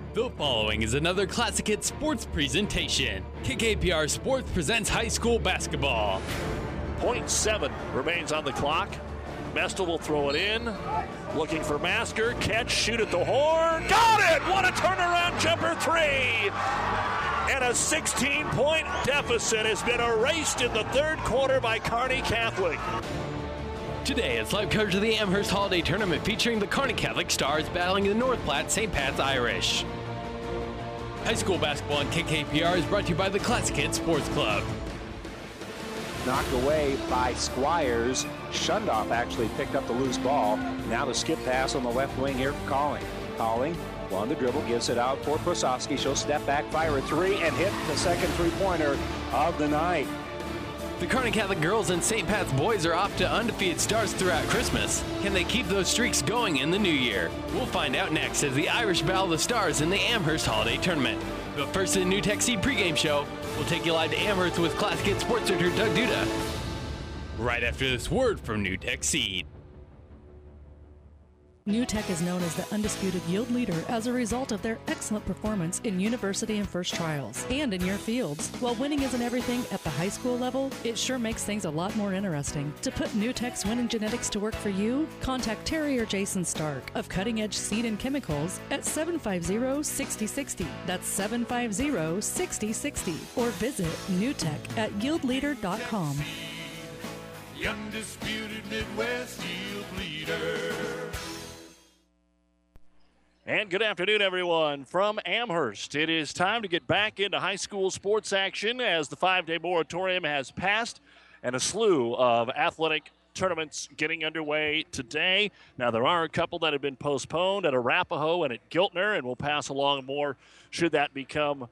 The following is another Classic Hits sports presentation. KKPR Sports presents high school basketball. 0.7 remains on the clock. Mestel will throw it in. Looking for Masker. Catch, shoot at the horn. Got it! What a turnaround jumper three! And a 16-point deficit has been erased in the third quarter by Kearney Catholic. Today, it's live coverage of the Amherst Holiday Tournament featuring the Kearney Catholic Stars battling the North Platte St. Pat's Irish. High school basketball on KKPR is brought to you by the Classic Hits Sports Club. Knocked away by Squires. Shundoff actually picked up the loose ball. Now the skip pass on the left wing here for Calling. Calling on the dribble, gives it out for Prosowski. She'll step back, fire a three, and hit the second three-pointer of the night. The Kearney Catholic girls and St. Pat's boys are off to undefeated starts throughout Christmas. Can they keep those streaks going in the new year? We'll find out next as the Irish battle the Stars in the Amherst Holiday Tournament. But first, the New Tech Seed pregame show. We'll take you live to Amherst with Classic Hits Sports Director Doug Duda. Right after this word from New Tech Seed. New Tech is known as the undisputed yield leader as a result of their excellent performance in university and first trials and in your fields. While winning isn't everything at the high school level, it sure makes things a lot more interesting. To put New Tech's winning genetics to work for you, contact Terry or Jason Stark of Cutting Edge Seed and Chemicals at 750-6060. That's 750-6060. Or visit newtech at yieldleader.com. The undisputed Midwest yield leader. And good afternoon, everyone, from Amherst. It is time to get back into high school sports action as the 5-day moratorium has passed and a slew of athletic tournaments getting underway today. Now, there are a couple that have been postponed at Arapahoe and at Giltner, and we'll pass along more should that become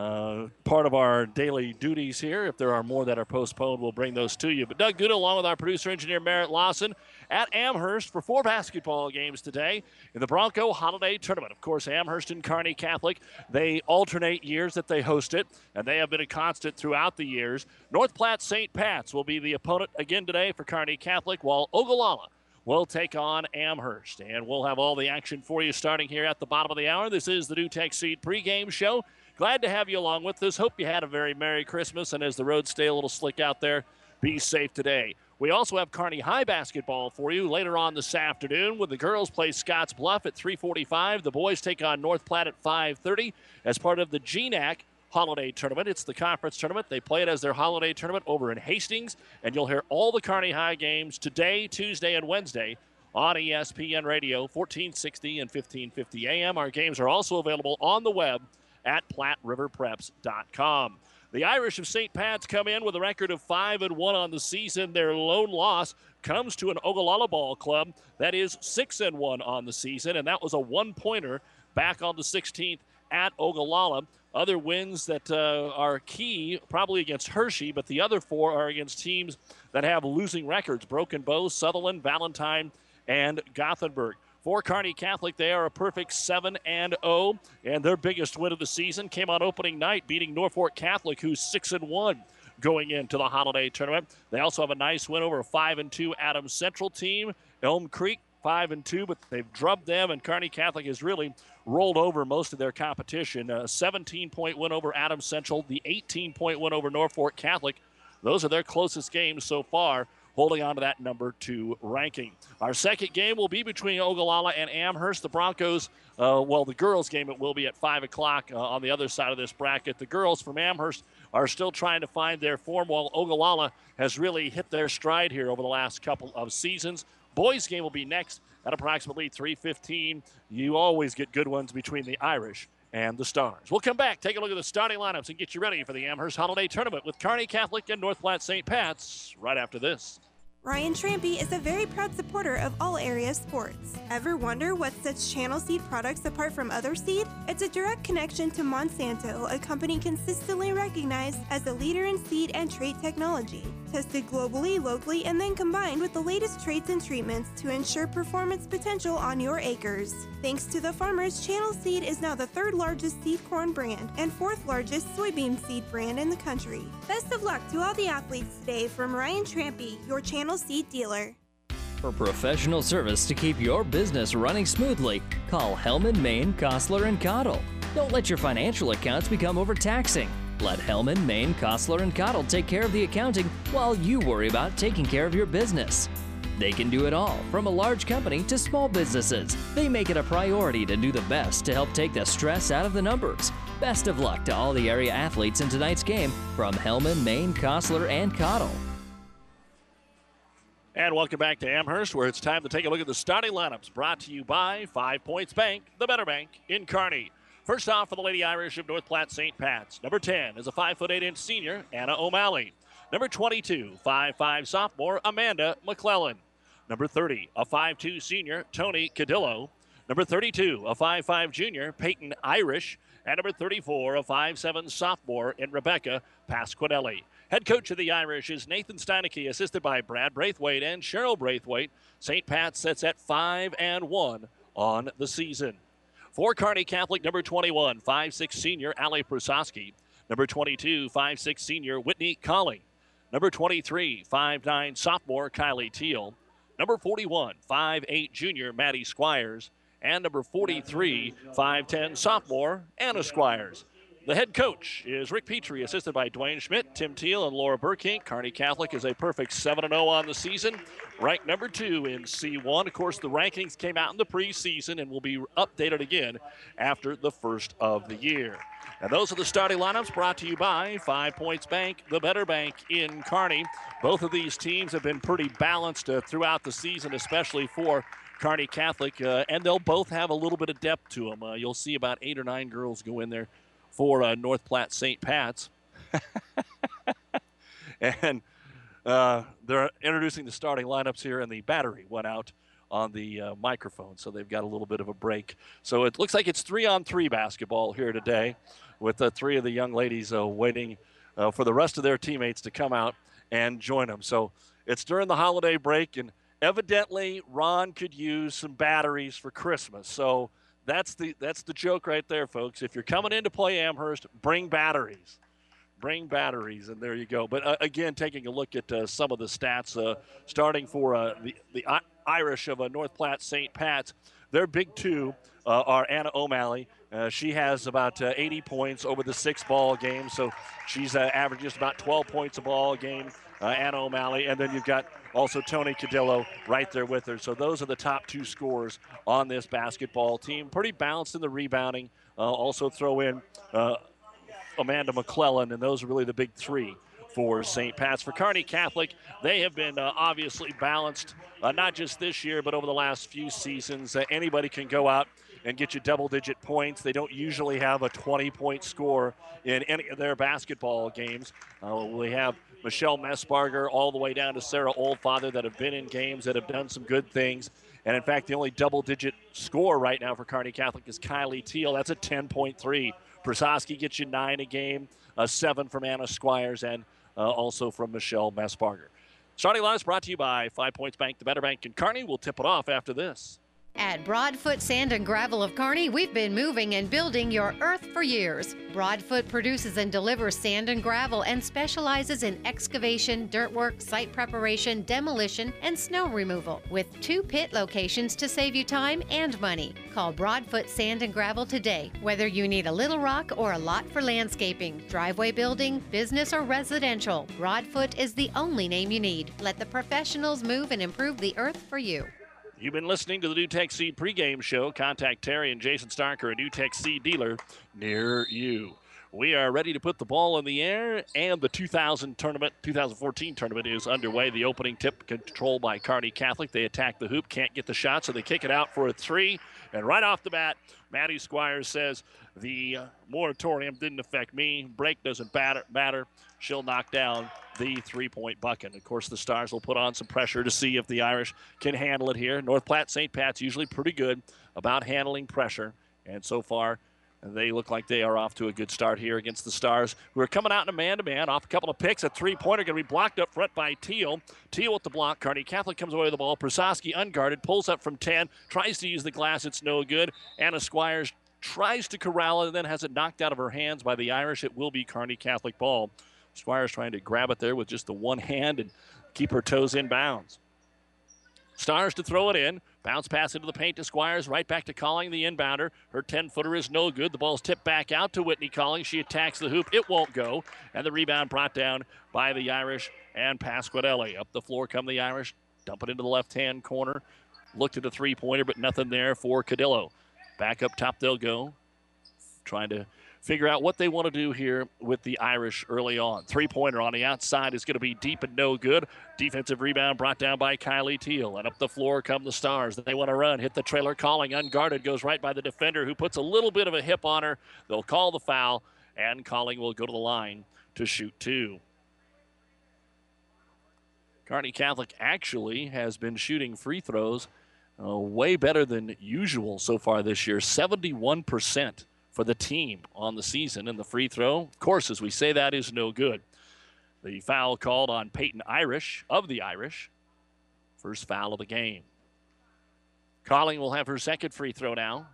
part of our daily duties here. If there are more that are postponed, we'll bring those to you. But Doug Duda, along with our producer engineer Merritt Lawson, at Amherst for 4 basketball games today in the Bronco Holiday Tournament. Of course, Amherst and Kearney Catholic, they alternate years that they host it, and they have been a constant throughout the years. North Platte St. Pat's will be the opponent again today for Kearney Catholic, while Ogallala will take on Amherst. And we'll have all the action for you starting here at the bottom of the hour. This is the New Tech Seed pregame show. Glad to have you along with us. Hope you had a very Merry Christmas, and as the roads stay a little slick out there, be safe today. We also have Kearney High basketball for you later on this afternoon when the girls play Scotts Bluff at 3:45. The boys take on North Platte at 5:30 as part of the GNAC Holiday Tournament. It's the conference tournament. They play it as their holiday tournament over in Hastings, and you'll hear all the Kearney High games today, Tuesday, and Wednesday on ESPN Radio, 1460 and 1550 AM. Our games are also available on the web at PlatteRiverPreps.com. The Irish of St. Pat's come in with a record of 5-1 on the season. Their lone loss comes to an Ogallala ball club that is 6-1 on the season, and that was a one-pointer back on the 16th at Ogallala. Other wins that are key, probably against Hershey, but the other 4 are against teams that have losing records: Broken Bow, Sutherland, Valentine, and Gothenburg. For Kearney Catholic, they are a perfect 7-0, and their biggest win of the season came on opening night, beating Norfolk Catholic, who's 6-1 going into the holiday tournament. They also have a nice win over a 5-2 Adams Central team. Elm Creek 5-2, but they've drubbed them, and Kearney Catholic has really rolled over most of their competition. A 17-point win over Adams Central, the 18-point win over Norfolk Catholic. Those are their closest games so far, holding on to that number 2 ranking. Our second game will be between Ogallala and Amherst. The Broncos, the girls' game, it will be at 5 o'clock on the other side of this bracket. The girls from Amherst are still trying to find their form, while Ogallala has really hit their stride here over the last couple of seasons. Boys' game will be next at approximately 3:15. You always get good ones between the Irish and the Stars. We'll come back, take a look at the starting lineups, and get you ready for the Amherst Holiday Tournament with Kearney Catholic and North Platte St. Pat's right after this. Ryan Trampy is a very proud supporter of all area sports. Ever wonder what sets Channel Seed products apart from other seed? It's a direct connection to Monsanto, a company consistently recognized as a leader in seed and trait technology. Tested globally, locally, and then combined with the latest traits and treatments to ensure performance potential on your acres. Thanks to the farmers, Channel Seed is now the 3rd largest seed corn brand and 4th largest soybean seed brand in the country. Best of luck to all the athletes today from Ryan Trampy, your Channel Seed dealer. For professional service to keep your business running smoothly, call Hellman, Maine, Kostler & Cottle. Don't let your financial accounts become overtaxing. Let Hellman, Maine, Kostler, and Cottle take care of the accounting while you worry about taking care of your business. They can do it all, from a large company to small businesses. They make it a priority to do the best to help take the stress out of the numbers. Best of luck to all the area athletes in tonight's game from Hellman, Maine, Kostler, and Cottle. And welcome back to Amherst, where it's time to take a look at the starting lineups, brought to you by 5 Points Bank, the better bank in Kearney. First off for the Lady Irish of North Platte St. Pat's. Number 10 is a 5'8" senior, Anna O'Malley. Number 22, 5'5" sophomore, Amanda McClellan. Number 30, a 5'2" senior, Tony Cadillo. Number 32, a 5'5" junior, Peyton Irish. And number 34, a 5'7" sophomore in Rebecca Pasquinelli. Head coach of the Irish is Nathan Steinecke, assisted by Brad Braithwaite and Cheryl Braithwaite. St. Pat sits at 5-1 on the season. For Kearney Catholic, number 21, 5'6" senior, Ali Prusoski. Number 22, 5'6" senior, Whitney Colling. Number 23, 5'9" sophomore, Kylie Teal. Number 41, 5'8" junior, Maddie Squires. And number 43, 5'10" sophomore, Anna Squires. The head coach is Rick Petrie, assisted by Dwayne Schmidt, Tim Teal, and Laura Burkink. Kearney Catholic is a perfect 7-0 on the season, ranked number 2 in C1. Of course, the rankings came out in the preseason and will be updated again after the first of the year. And those are the starting lineups brought to you by 5 Points Bank, the better bank in Kearney. Both of these teams have been pretty balanced throughout the season, especially for Kearney Catholic, and they'll both have a little bit of depth to them. You'll see about 8 or 9 girls go in there for North Platte St. Pat's. And they're introducing the starting lineups here, and the battery went out on the microphone, so they've got a little bit of a break. So it looks like it's 3-on-3 basketball here today, with 3 of the young ladies waiting for the rest of their teammates to come out and join them. So it's during the holiday break, and evidently Ron could use some batteries for Christmas. So that's the joke right there, folks. If you're coming in to play Amherst, bring batteries. Bring batteries, and there you go. But again, taking a look at some of the stats, starting for the Irish of North Platte St. Pat's, their big 2 are Anna O'Malley. She has about 80 points over the 6 ball game, so she's averaging just about 12 points a ball game, Anna O'Malley. And then you've got also Tony Cadillo right there with her. So those are the top 2 scorers on this basketball team. Pretty balanced in the rebounding. Also throw in Amanda McClellan, and those are really the big 3 for St. Pat's. For Kearney Catholic, they have been obviously balanced, not just this year, but over the last few seasons. Anybody can go out and get you double-digit points. They don't usually have a 20-point score in any of their basketball games. We have Michelle Messbarger all the way down to Sarah Oldfather that have been in games, that have done some good things. And, in fact, the only double-digit score right now for Kearney Catholic is Kylie Teal. That's a 10.3. Prusoski gets you 9 a game, 7 from Anna Squires, and also from Michelle Messbarger. Starting lineups brought to you by 5 Points Bank, the better bank in Kearney. We'll tip it off after this. At Broadfoot Sand and Gravel of Kearney, we've been moving and building your earth for years. Broadfoot produces and delivers sand and gravel and specializes in excavation, dirt work, site preparation, demolition, and snow removal, with 2 pit locations to save you time and money. Call Broadfoot Sand and Gravel today, whether you need a little rock or a lot for landscaping, driveway building, business, or residential. Broadfoot is the only name you need. Let the professionals move and improve the earth for you. You've been listening to the NewTek Seed pregame show. Contact Terry and Jason Starker, a NewTek Seed dealer near you. We are ready to put the ball in the air, and the 2014 tournament is underway. The opening tip controlled by Kearney Catholic. They attack the hoop, can't get the shot, so they kick it out for a 3. And right off the bat, Maddie Squires says, the moratorium didn't affect me. Break doesn't matter. She'll knock down the 3-point bucket. Of course, the Stars will put on some pressure to see if the Irish can handle it here. North Platte St. Pat's usually pretty good about handling pressure, and so far they look like they are off to a good start here against the Stars, who are coming out in a man-to-man off a couple of picks. A 3-pointer going to be blocked up front by Teal. Teal with the block. Kearney Catholic comes away with the ball. Prusoski unguarded, pulls up from 10, tries to use the glass. It's no good. Anna Squires tries to corral it and then has it knocked out of her hands by the Irish. It will be Kearney Catholic ball. Squires trying to grab it there with just the one hand and keep her toes in bounds. Stars to throw it in. Bounce pass into the paint to Squires, right back to Calling, the inbounder. Her 10-footer is no good. The ball's tipped back out to Whitney Calling. She attacks the hoop. It won't go. And the rebound brought down by the Irish and Pasquarelli. Up the floor come the Irish. Dump it into the left-hand corner. Looked at a three-pointer, but nothing there for Cadillo. Back up top they'll go. Trying to figure out what they want to do here with the Irish early on. Three-pointer on the outside is going to be deep and no good. Defensive rebound brought down by Kylie Teal. And up the floor come the Stars. They want to run. Hit the trailer. Calling unguarded. Goes right by the defender who puts a little bit of a hip on her. They'll call the foul. And Calling will go to the line to shoot two. Kearney Catholic actually has been shooting free throws way better than usual so far this year. 71% for the team on the season. And the free throw, of course, as we say, that is no good. The foul called on Peyton Irish of the Irish. First foul of the game. Calling will have her second free throw now.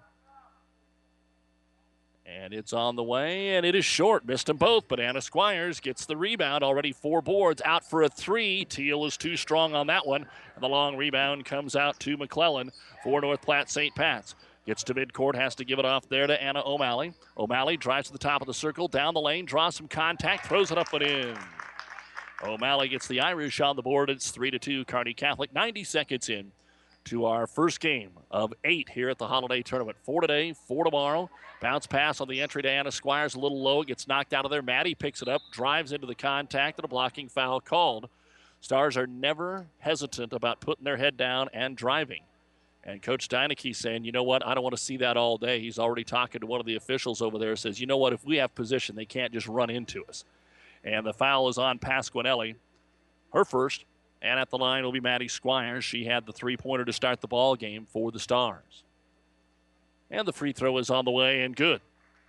And it's on the way, and it is short. Missed them both, but Anna Squires gets the rebound. Already 4 boards, out for a 3. Teal is too strong on that one. And the long rebound comes out to McClellan for North Platte St. Pat's. Gets to midcourt, has to give it off there to Anna O'Malley. O'Malley drives to the top of the circle, down the lane, draws some contact, throws it up and in. O'Malley gets the Irish on the board. It's 3-2 Kearney Catholic. 90 seconds in to our first game of 8 here at the Holiday Tournament. 4 today, 4 tomorrow. Bounce pass on the entry to Anna Squires, a little low, gets knocked out of there. Maddie picks it up, drives into the contact, and a blocking foul called. Stars are never hesitant about putting their head down and driving. And Coach Steineke saying, you know what, I don't want to see that all day. He's already talking to one of the officials over there, says, you know what, if we have position, they can't just run into us. And the foul is on Pasquinelli, her first. And at the line will be Maddie Squires. She had the three-pointer to start the ball game for the Stars. And the free throw is on the way and good.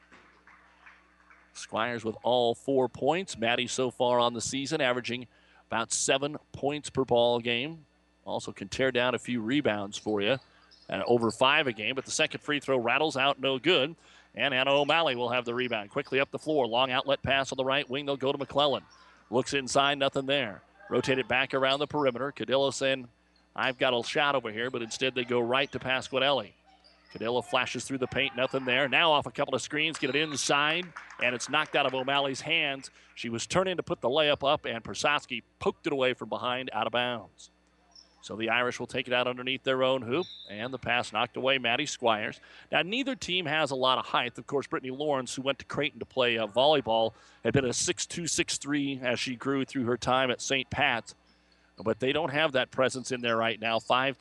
Squires with all 4 points. Maddie so far on the season averaging about 7 points per ball game. Also can tear down a few rebounds for you. Over 5 a game, but the second free throw rattles out, no good. And Anna O'Malley will have the rebound. Quickly up the floor. Long outlet pass on the right wing. They'll go to McClellan. Looks inside, nothing there. Rotate it back around the perimeter. Cadillo saying, I've got a shot over here, but instead they go right to Pasquinelli. Cadillo flashes through the paint, nothing there. Now off a couple of screens, get it inside, and it's knocked out of O'Malley's hands. She was turning to put the layup up, and Persofsky poked it away from behind, out of bounds. So the Irish will take it out underneath their own hoop, and the pass knocked away, Maddie Squires. Now, neither team has a lot of height. Of course, Brittany Lawrence, who went to Creighton to play volleyball, had been a 6'2", 6'3" as she grew through her time at St. Pat's. But they don't have that presence in there right now.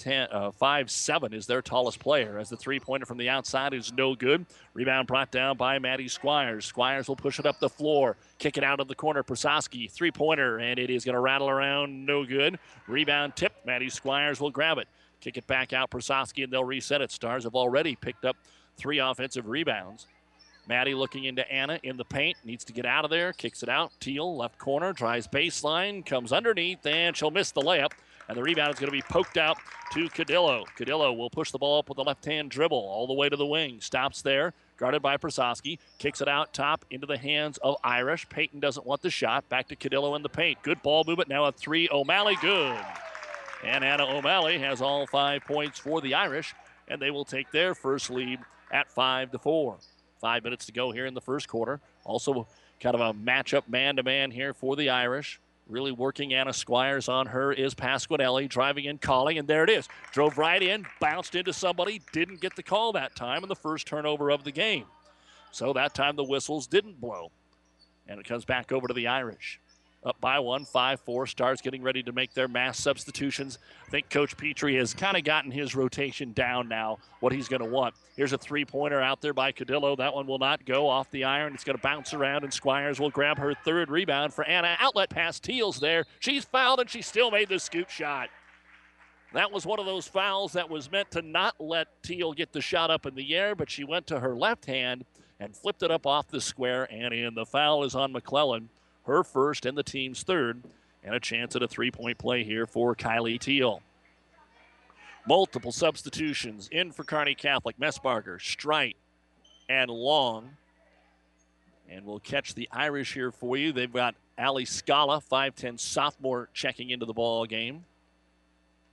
5'7" is their tallest player, as the three-pointer from the outside is no good. Rebound brought down by Maddie Squires. Squires will push it up the floor, kick it out of the corner. Persofsky, three-pointer, and it is going to rattle around, no good. Rebound tipped. Maddie Squires will grab it. Kick it back out, Persofsky, and they'll reset it. Stars have already picked up 3 offensive rebounds. Maddie looking into Anna in the paint. Needs to get out of there. Kicks it out. Teal, left corner, drives baseline, comes underneath, and she'll miss the layup. And the rebound is going to be poked out to Cadillo. Cadillo will push the ball up with a left-hand dribble all the way to the wing. Stops there, guarded by Persofsky. Kicks it out top into the hands of Irish. Peyton doesn't want the shot. Back to Cadillo in the paint. Good ball movement. Now a 3. O'Malley, good. And Anna O'Malley has all 5 points for the Irish, and they will take their first lead at 5-4. 5 minutes to go here in the first quarter. Also kind of a matchup man-to-man here for the Irish. Really working Anna Squires on her is Pasquinelli, driving in, calling, and there it is. Drove right in, bounced into somebody, didn't get the call that time, and the first turnover of the game. So that time the whistles didn't blow, and it comes back over to the Irish. Up by 1, 5-4. Stars getting ready to make their mass substitutions. I think Coach Petrie has kind of gotten his rotation down now, what he's going to want. Here's a three-pointer out there by Cadillo. That one will not go off the iron. It's going to bounce around, and Squires will grab her third rebound for Anna. Outlet pass, Teal's there. She's fouled, and she still made the scoop shot. That was one of those fouls that was meant to not let Teal get the shot up in the air, but she went to her left hand and flipped it up off the square, and in. The foul is on McClellan. Her first and the team's third, and a chance at a three-point play here for Kylie Teal. Multiple substitutions in for Kearney Catholic. Messbarger, Strite, and Long. And we'll catch the Irish here for you. They've got Allie Scala, 5'10" sophomore, checking into the ball game.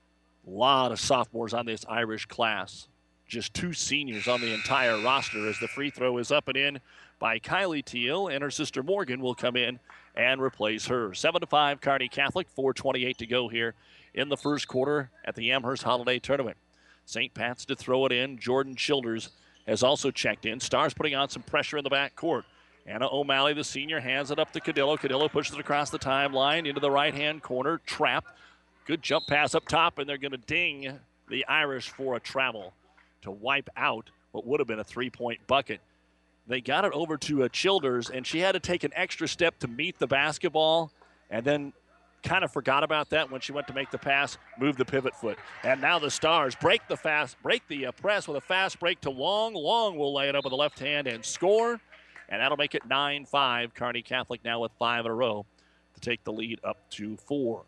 A lot of sophomores on this Irish class. Just 2 seniors on the entire roster as the free throw is up and in by Kylie Teal, and her sister Morgan will come in and replace her. 7-5 Kearney Catholic, 4:28 to go here in the first quarter at the Amherst Holiday Tournament. St. Pat's to throw it in. Jordan Childers has also checked in. Stars putting on some pressure in the back court. Anna O'Malley, the senior, hands it up to Cadillo. Cadillo pushes it across the timeline into the right-hand corner. Trapped. Good jump pass up top, and they're going to ding the Irish for a travel to wipe out what would have been a 3-point bucket. They got it over to Childers, and she had to take an extra step to meet the basketball, and then kind of forgot about that when she went to make the pass, moved the pivot foot. And now the Stars break the press with a fast break to Long. Long will lay it up with the left hand and score, and that'll make it 9-5. Kearney Catholic now with 5 in a row to take the lead up to 4.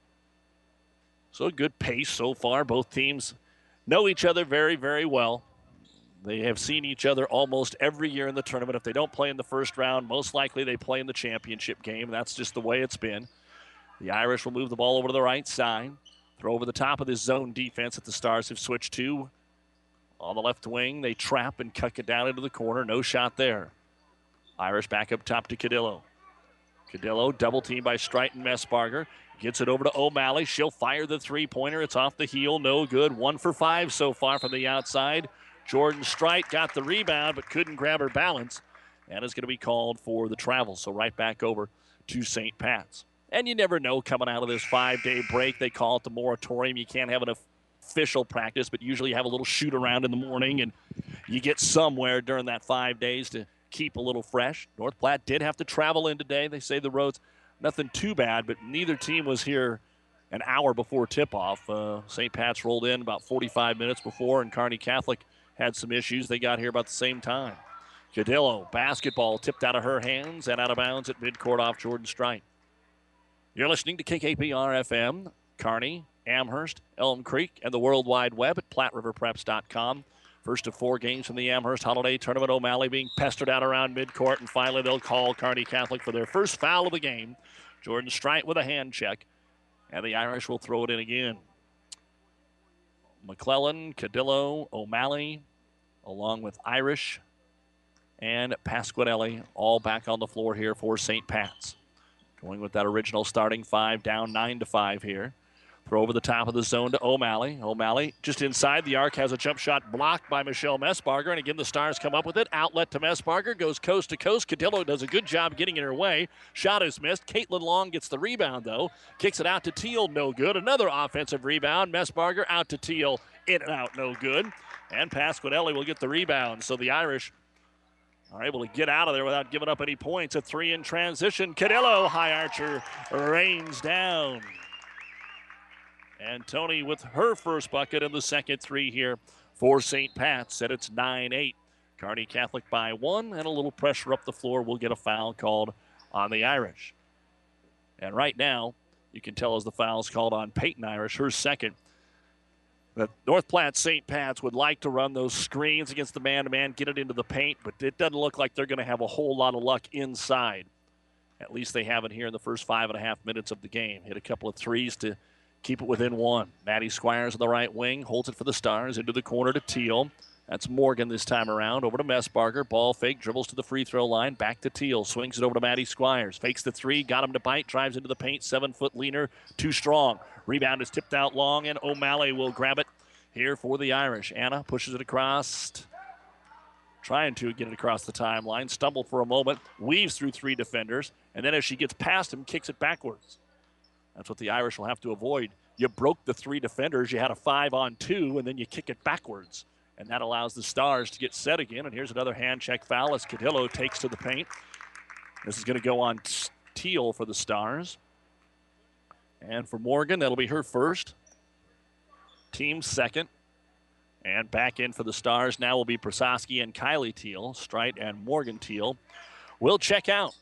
So a good pace so far. Both teams know each other very, very well. They have seen each other almost every year in the tournament. If they don't play in the first round, most likely they play in the championship game. That's just the way it's been. The Irish will move the ball over to the right side. Throw over the top of this zone defense that the Stars have switched to. On the left wing, they trap and cut it down into the corner. No shot there. Irish back up top to Cadillo. Cadillo double teamed by Strite and Messbarger. Gets it over to O'Malley. She'll fire the three-pointer. It's off the heel. No good. 1 for 5 so far from the outside. Jordan Strite got the rebound but couldn't grab her balance and is going to be called for the travel. So right back over to St. Pat's. And you never know coming out of this 5-day break. They call it the moratorium. You can't have an official practice, but usually you have a little shoot around in the morning and you get somewhere during that 5 days to keep a little fresh. North Platte did have to travel in today. They say the roads, nothing too bad, but neither team was here an hour before tip-off. St. Pat's rolled in about 45 minutes before, and Kearney Catholic had some issues. They got here about the same time. Cadillo, basketball tipped out of her hands and out of bounds at midcourt off Jordan Strite. You're listening to KKPR-FM, Kearney, Amherst, Elm Creek, and the World Wide Web at PlatteRiverPreps.com. First of 4 games from the Amherst Holiday Tournament. O'Malley being pestered out around midcourt, and finally they'll call Kearney Catholic for their first foul of the game. Jordan Strite with a hand check, and the Irish will throw it in again. McClellan, Cadillo, O'Malley, along with Irish and Pasquinelli, all back on the floor here for St. Pat's. Going with that original starting 5, down 9-5 here. Throw over the top of the zone to O'Malley. O'Malley just inside the arc, has a jump shot blocked by Michelle Messbarger, and again the Stars come up with it. Outlet to Messbarger, goes coast to coast. Cadillo does a good job getting in her way. Shot is missed. Caitlin Long gets the rebound though. Kicks it out to Teal, no good. Another offensive rebound. Messbarger out to Teal, in and out, no good. And Pasquinelli will get the rebound. So the Irish are able to get out of there without giving up any points. A 3 in transition. Cadillo, high archer, rains down. And Tony with her first bucket and the second 3 here for St. Pat's. Said it's 9-8. Kearney Catholic by 1, and a little pressure up the floor will get a foul called on the Irish. And right now, you can tell as the foul's called on Peyton Irish, her second, that North Platte St. Pat's would like to run those screens against the man-to-man, get it into the paint, but it doesn't look like they're going to have a whole lot of luck inside. At least they haven't here in the first 5.5 minutes of the game. Hit a couple of threes to keep it within 1. Maddie Squires on the right wing, holds it for the Stars, into the corner to Teal. That's Morgan this time around, over to Messbarger. Ball fake, dribbles to the free throw line, back to Teal. Swings it over to Maddie Squires. Fakes the 3, got him to bite, drives into the paint. 7-foot leaner, too strong. Rebound is tipped out long, and O'Malley will grab it here for the Irish. Anna pushes it across, trying to get it across the timeline. Stumbled for a moment, weaves through 3 defenders, and then as she gets past him, kicks it backwards. That's what the Irish will have to avoid. You broke the 3 defenders, you had a 5-on-2, and then you kick it backwards. And that allows the Stars to get set again. And here's another hand check foul as Cadillo takes to the paint. This is going to go on Teal for the Stars. And for Morgan, that'll be her first. Team second. And back in for the Stars now will be Prososki and Kylie Teal. Strite and Morgan Teal will check out.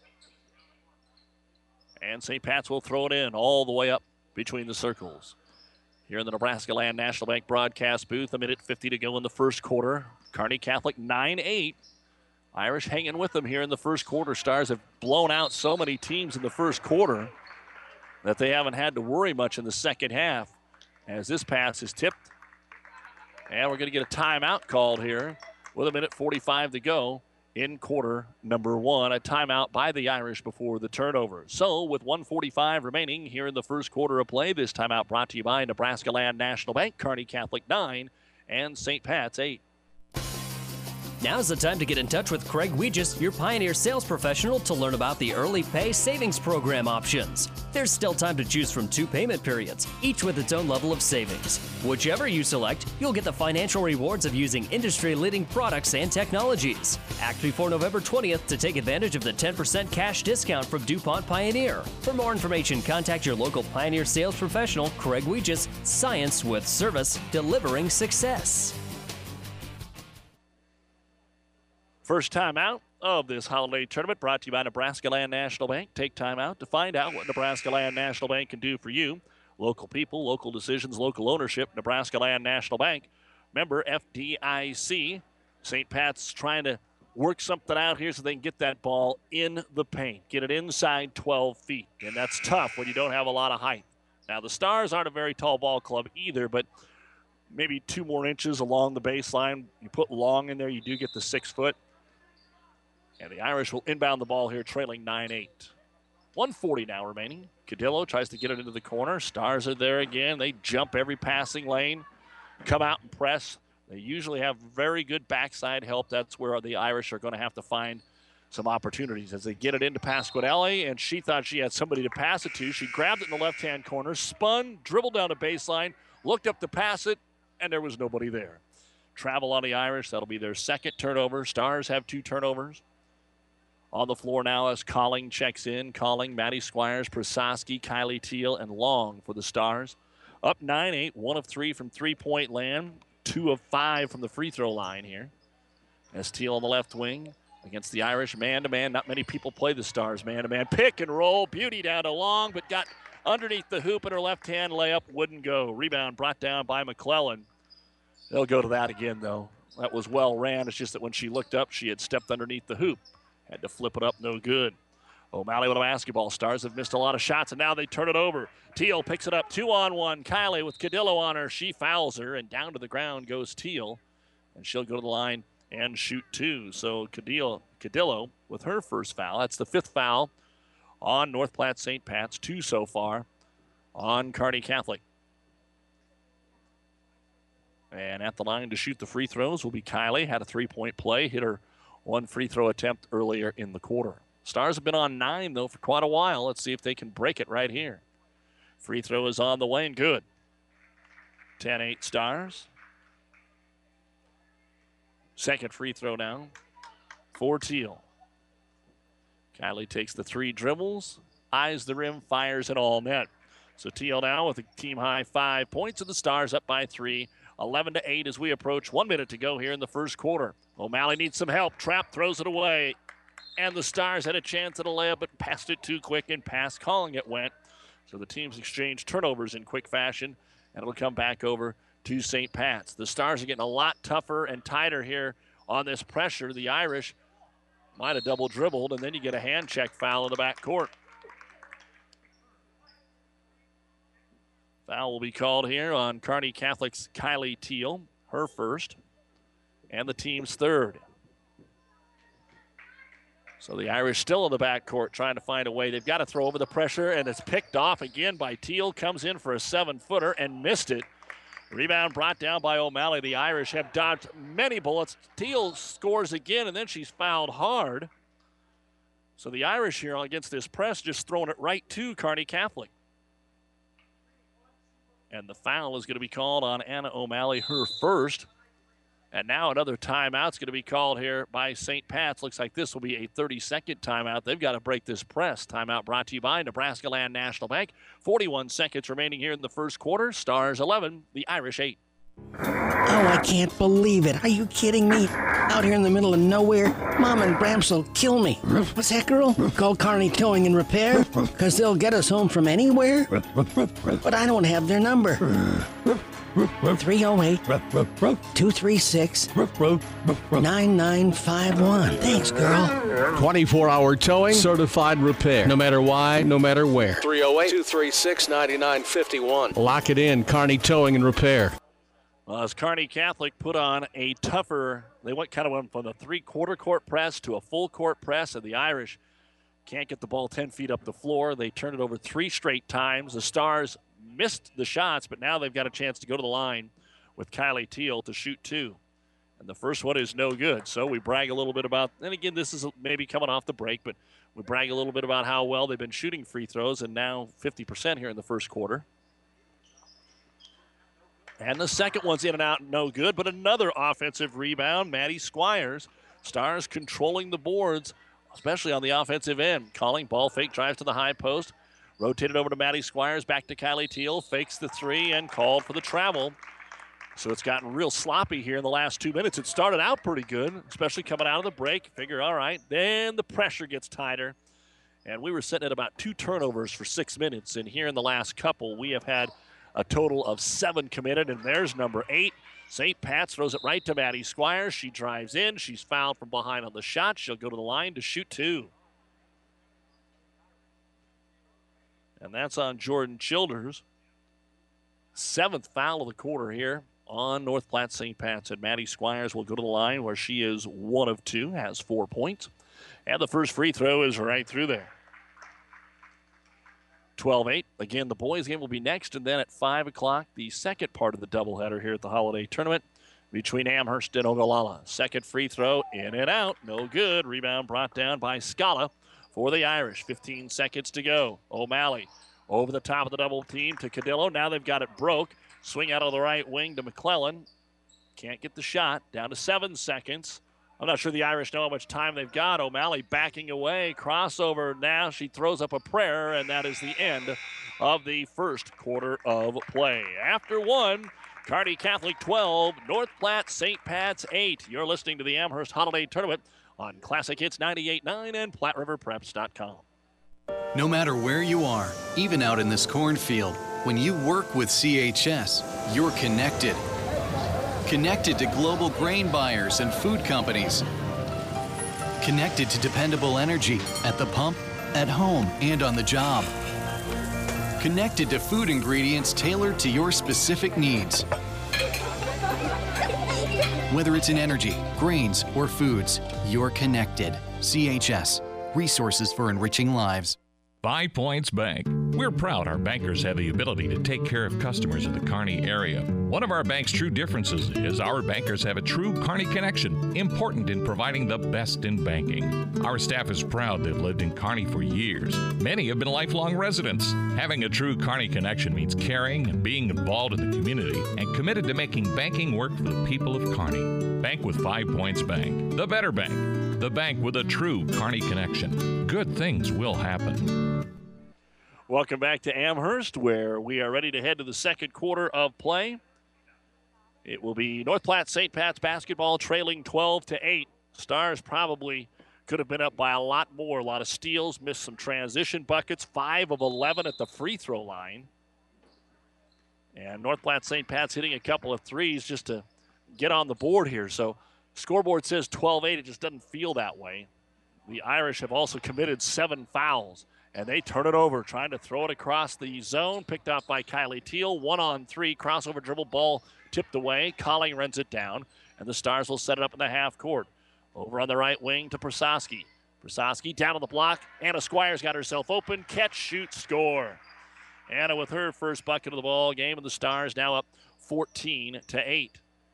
And St. Pat's will throw it in all the way up between the circles. Here in the Nebraska Land National Bank broadcast booth, 1:50 to go in the first quarter. Kearney Catholic 9-8. Irish hanging with them here in the first quarter. Stars have blown out so many teams in the first quarter that they haven't had to worry much in the second half. as this pass is tipped. And we're going to get a timeout called here with 1:45 to go in quarter number 1. A timeout by the Irish before the turnover. So with 1:45 remaining here in the first quarter of play, this timeout brought to you by Nebraska Land National Bank, Kearney Catholic 9, and St. Pat's 8. Now's the time to get in touch with Craig Weegis, your Pioneer sales professional, to learn about the Early Pay Savings Program options. There's still time to choose from 2 payment periods, each with its own level of savings. Whichever you select, you'll get the financial rewards of using industry-leading products and technologies. Act before November 20th to take advantage of the 10% cash discount from DuPont Pioneer. For more information, contact your local Pioneer sales professional, Craig Weegis. Science with service, delivering success. First time out of this holiday tournament brought to you by Nebraska Land National Bank. Take time out to find out what Nebraska Land National Bank can do for you. Local people, local decisions, local ownership. Nebraska Land National Bank. Member FDIC. St. Pat's trying to work something out here so they can get that ball in the paint. Get it inside 12 feet. And that's tough when you don't have a lot of height. Now, the Stars aren't a very tall ball club either, but maybe 2 more inches along the baseline. You put long in there, you do get the 6 foot. And the Irish will inbound the ball here, trailing 9-8. 1:40 now remaining. Cadillo tries to get it into the corner. Stars are there again. They jump every passing lane, come out and press. They usually have very good backside help. That's where the Irish are going to have to find some opportunities as they get it into Pasquarelli, and she thought she had somebody to pass it to. She grabbed it in the left-hand corner, spun, dribbled down the baseline, looked up to pass it, and there was nobody there. Travel on the Irish. That'll be their second turnover. Stars have 2 turnovers. On the floor now as Colling checks in. Colling, Maddie Squires, Prososki, Kylie Teal, and Long for the Stars. Up 9-8, 1 of 3 from three-point land, 2 of 5 from the free throw line here. As Teal on the left wing against the Irish, man-to-man. Not many people play the Stars man-to-man. Pick and roll, Beauty down to Long, but got underneath the hoop, and her left-hand layup wouldn't go. Rebound brought down by McClellan. They'll go to that again, though. That was well ran. It's just that when she looked up, she had stepped underneath the hoop. Had to flip it up, no good. O'Malley with a basketball. Stars have missed a lot of shots, and now they turn it over. Teal picks it up, 2-on-1. Kylie with Cadillo on her. She fouls her, and down to the ground goes Teal. And she'll go to the line and shoot 2. So Cadillo with her first foul. That's the 5th foul on North Platte St. Pat's. 2 so far on Kearney Catholic. And at the line to shoot the free throws will be Kylie. Had a 3-point play, hit her 1 free throw attempt earlier in the quarter. Stars have been on 9, though, for quite a while. Let's see if they can break it right here. Free throw is on the way and good. 10-8 Stars. Second free throw now for Teal. Kylie takes the 3 dribbles, eyes the rim, fires it all net. So Teal now with a team-high 5 points, and the Stars up by 3. 11-8 as we approach 1 minute to go here in the first quarter. O'Malley needs some help. Trapp throws it away. And the Stars had a chance at a layup, but passed it too quick, and past Calling it went. So the teams exchange turnovers in quick fashion, and it'll come back over to St. Pat's. The Stars are getting a lot tougher and tighter here on this pressure. The Irish might have double dribbled, and then you get a hand check foul in the back court. Foul will be called here on Kearney Catholic's Kylie Teal, her first, and the team's third. So the Irish still in the backcourt trying to find a way. They've got to throw over the pressure, and it's picked off again by Teal. Comes in for a 7-footer and missed it. Rebound brought down by O'Malley. The Irish have dodged many bullets. Teal scores again, and then she's fouled hard. So the Irish here against this press just throwing it right to Kearney Catholic. And the foul is going to be called on Anna O'Malley, her first. And now another timeout's going to be called here by St. Pat's. Looks like this will be a 30-second timeout. They've got to break this press. Timeout brought to you by Nebraska Land National Bank. 41 seconds remaining here in the first quarter. Stars 11, the Irish 8. Oh, I can't believe it. Are you kidding me? Out here in the middle of nowhere, Mom and Bramps will kill me. What's that, girl? Call Kearney Towing and Repair? Because they'll get us home from anywhere? But I don't have their number. 308-236-9951. Thanks, girl. 24-hour towing, certified repair. No matter why, no matter where. 308-236-9951. Lock it in, Kearney Towing and Repair. Well, as Kearney Catholic put on a tougher, they went from the three-quarter court press to a full court press, and the Irish can't get the ball 10 feet up the floor. They turned it over 3 straight times. The Stars missed the shots, but now they've got a chance to go to the line with Kylie Teal to shoot 2. And the first one is no good. So we brag a little bit about, and again, this is maybe coming off the break, but we brag a little bit about how well they've been shooting free throws, and now 50% here in the first quarter. And the second one's in and out, no good, but another offensive rebound. Maddie Squires. Stars controlling the boards, especially on the offensive end. Calling, ball fake, drives to the high post. Rotated over to Maddie Squires, back to Kylie Teal. Fakes the 3 and called for the travel. So it's gotten real sloppy here in the last 2 minutes. It started out pretty good, especially coming out of the break. Figure, all right, then the pressure gets tighter. And we were sitting at about 2 turnovers for 6 minutes. And here in the last couple, we have had a total of 7 committed, and there's number 8. St. Pat's throws it right to Maddie Squires. She drives in. She's fouled from behind on the shot. She'll go to the line to shoot 2. And that's on Jordan Childers. 7th foul of the quarter here on North Platte St. Pat's. And Maddie Squires will go to the line where she is 1 of 2, has 4 points. And the first free throw is right through there. 12-8. Again, the boys' game will be next, and then at 5 o'clock, the second part of the doubleheader here at the Holiday Tournament between Amherst and Ogallala. Second free throw, in and out, no good. Rebound brought down by Scala for the Irish. 15 seconds to go. O'Malley over the top of the double team to Cadillo. Now they've got it broke. Swing out of the right wing to McClellan. Can't get the shot. Down to 7 seconds. I'm not sure the Irish know how much time they've got. O'Malley backing away. Crossover. Now she throws up a prayer, and that is the end of the first quarter of play. After 1, Kearney Catholic 12, North Platte St. Pat's 8. You're listening to the Amherst Holiday Tournament on Classic Hits 98.9 and PlatteRiverPreps.com. No matter where you are, even out in this cornfield, when you work with CHS, you're connected. Connected to global grain buyers and food companies. Connected to dependable energy at the pump, at home, and on the job. Connected to food ingredients tailored to your specific needs. Whether it's in energy, grains, or foods, you're connected. CHS. Resources for enriching lives. 5 Points Bank. We're proud our bankers have the ability to take care of customers in the Kearney area. One of our bank's true differences is our bankers have a true Kearney connection, important in providing the best in banking. Our staff is proud they've lived in Kearney for years. Many have been lifelong residents. Having a true Kearney connection means caring and being involved in the community and committed to making banking work for the people of Kearney. Bank with 5 Points Bank. The better bank. The bank with a true Kearney connection. Good things will happen. Welcome back to Amherst, where we are ready to head to the second quarter of play. It will be North Platte St. Pat's basketball trailing 12-8. Stars probably could have been up by a lot more. A lot of steals, missed some transition buckets. 5 of 11 at the free throw line. And North Platte St. Pat's hitting a couple of threes just to get on the board here. So scoreboard says 12-8. It just doesn't feel that way. The Irish have also committed 7 fouls. And they turn it over, trying to throw it across the zone. Picked off by Kylie Teal. 1-on-3, crossover dribble, ball tipped away. Colling runs it down, and the Stars will set it up in the half court. Over on the right wing to Prasowski. Prasowski down on the block. Anna Squires got herself open. Catch, shoot, score. Anna with her first bucket of the ball game, and the Stars now up 14-8.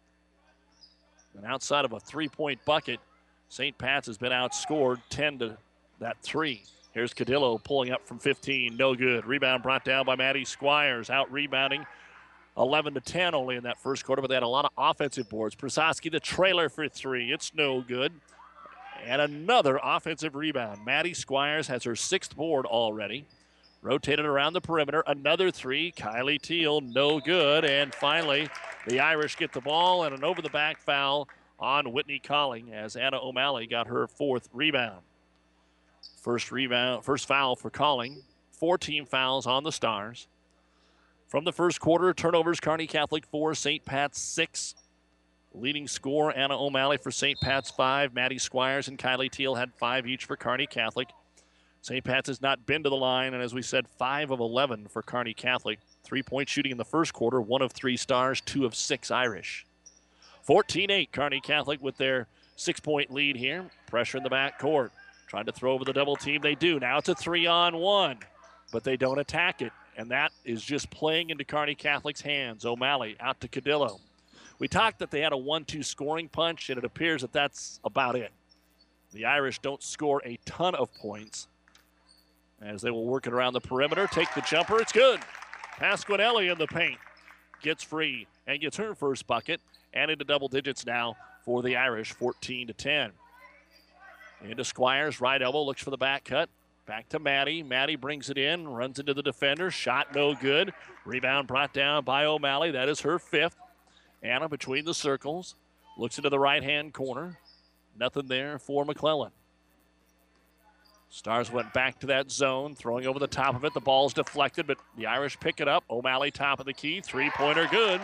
And outside of a 3-point bucket, St. Pat's has been outscored 10-3. Here's Cadillo pulling up from 15. No good. Rebound brought down by Maddie Squires. Out rebounding 11-10 only in that first quarter, but they had a lot of offensive boards. Prasowski, the trailer for 3. It's no good. And another offensive rebound. Maddie Squires has her 6th board already. Rotated around the perimeter. Another 3. Kylie Teal, no good. And finally, the Irish get the ball and an over-the-back foul on Whitney Colling as Anna O'Malley got her 4th rebound. First foul for Colling. 4 team fouls on the Stars. From the first quarter, turnovers, Kearney Catholic 4, St. Pat's 6. Leading scorer, Anna O'Malley for St. Pat's 5. Maddie Squires and Kylie Teal had 5 each for Kearney Catholic. St. Pat's has not been to the line, and as we said, 5 of 11 for Kearney Catholic. 3-point shooting in the first quarter, 1 of 3 Stars, 2 of 6 Irish. 14-8, Kearney Catholic with their 6-point lead here. Pressure in the back court. Trying to throw over the double team. They do. Now it's a 3-on-1, but they don't attack it, and that is just playing into Kearney Catholic's hands. O'Malley out to Cadillo. We talked that they had a 1-2 scoring punch, and it appears that that's about it. The Irish don't score a ton of points as they will work it around the perimeter. Take the jumper. It's good. Pasquinelli in the paint. Gets free and gets her first bucket, and into double digits now for the Irish, 14-10. Into Squires, right elbow, looks for the back cut. Back to Maddie. Maddie brings it in, runs into the defender. Shot no good. Rebound brought down by O'Malley. That is her 5th. Anna between the circles. Looks into the right-hand corner. Nothing there for McClellan. Stars went back to that zone, throwing over the top of it. The ball's deflected, but the Irish pick it up. O'Malley top of the key. 3-pointer good.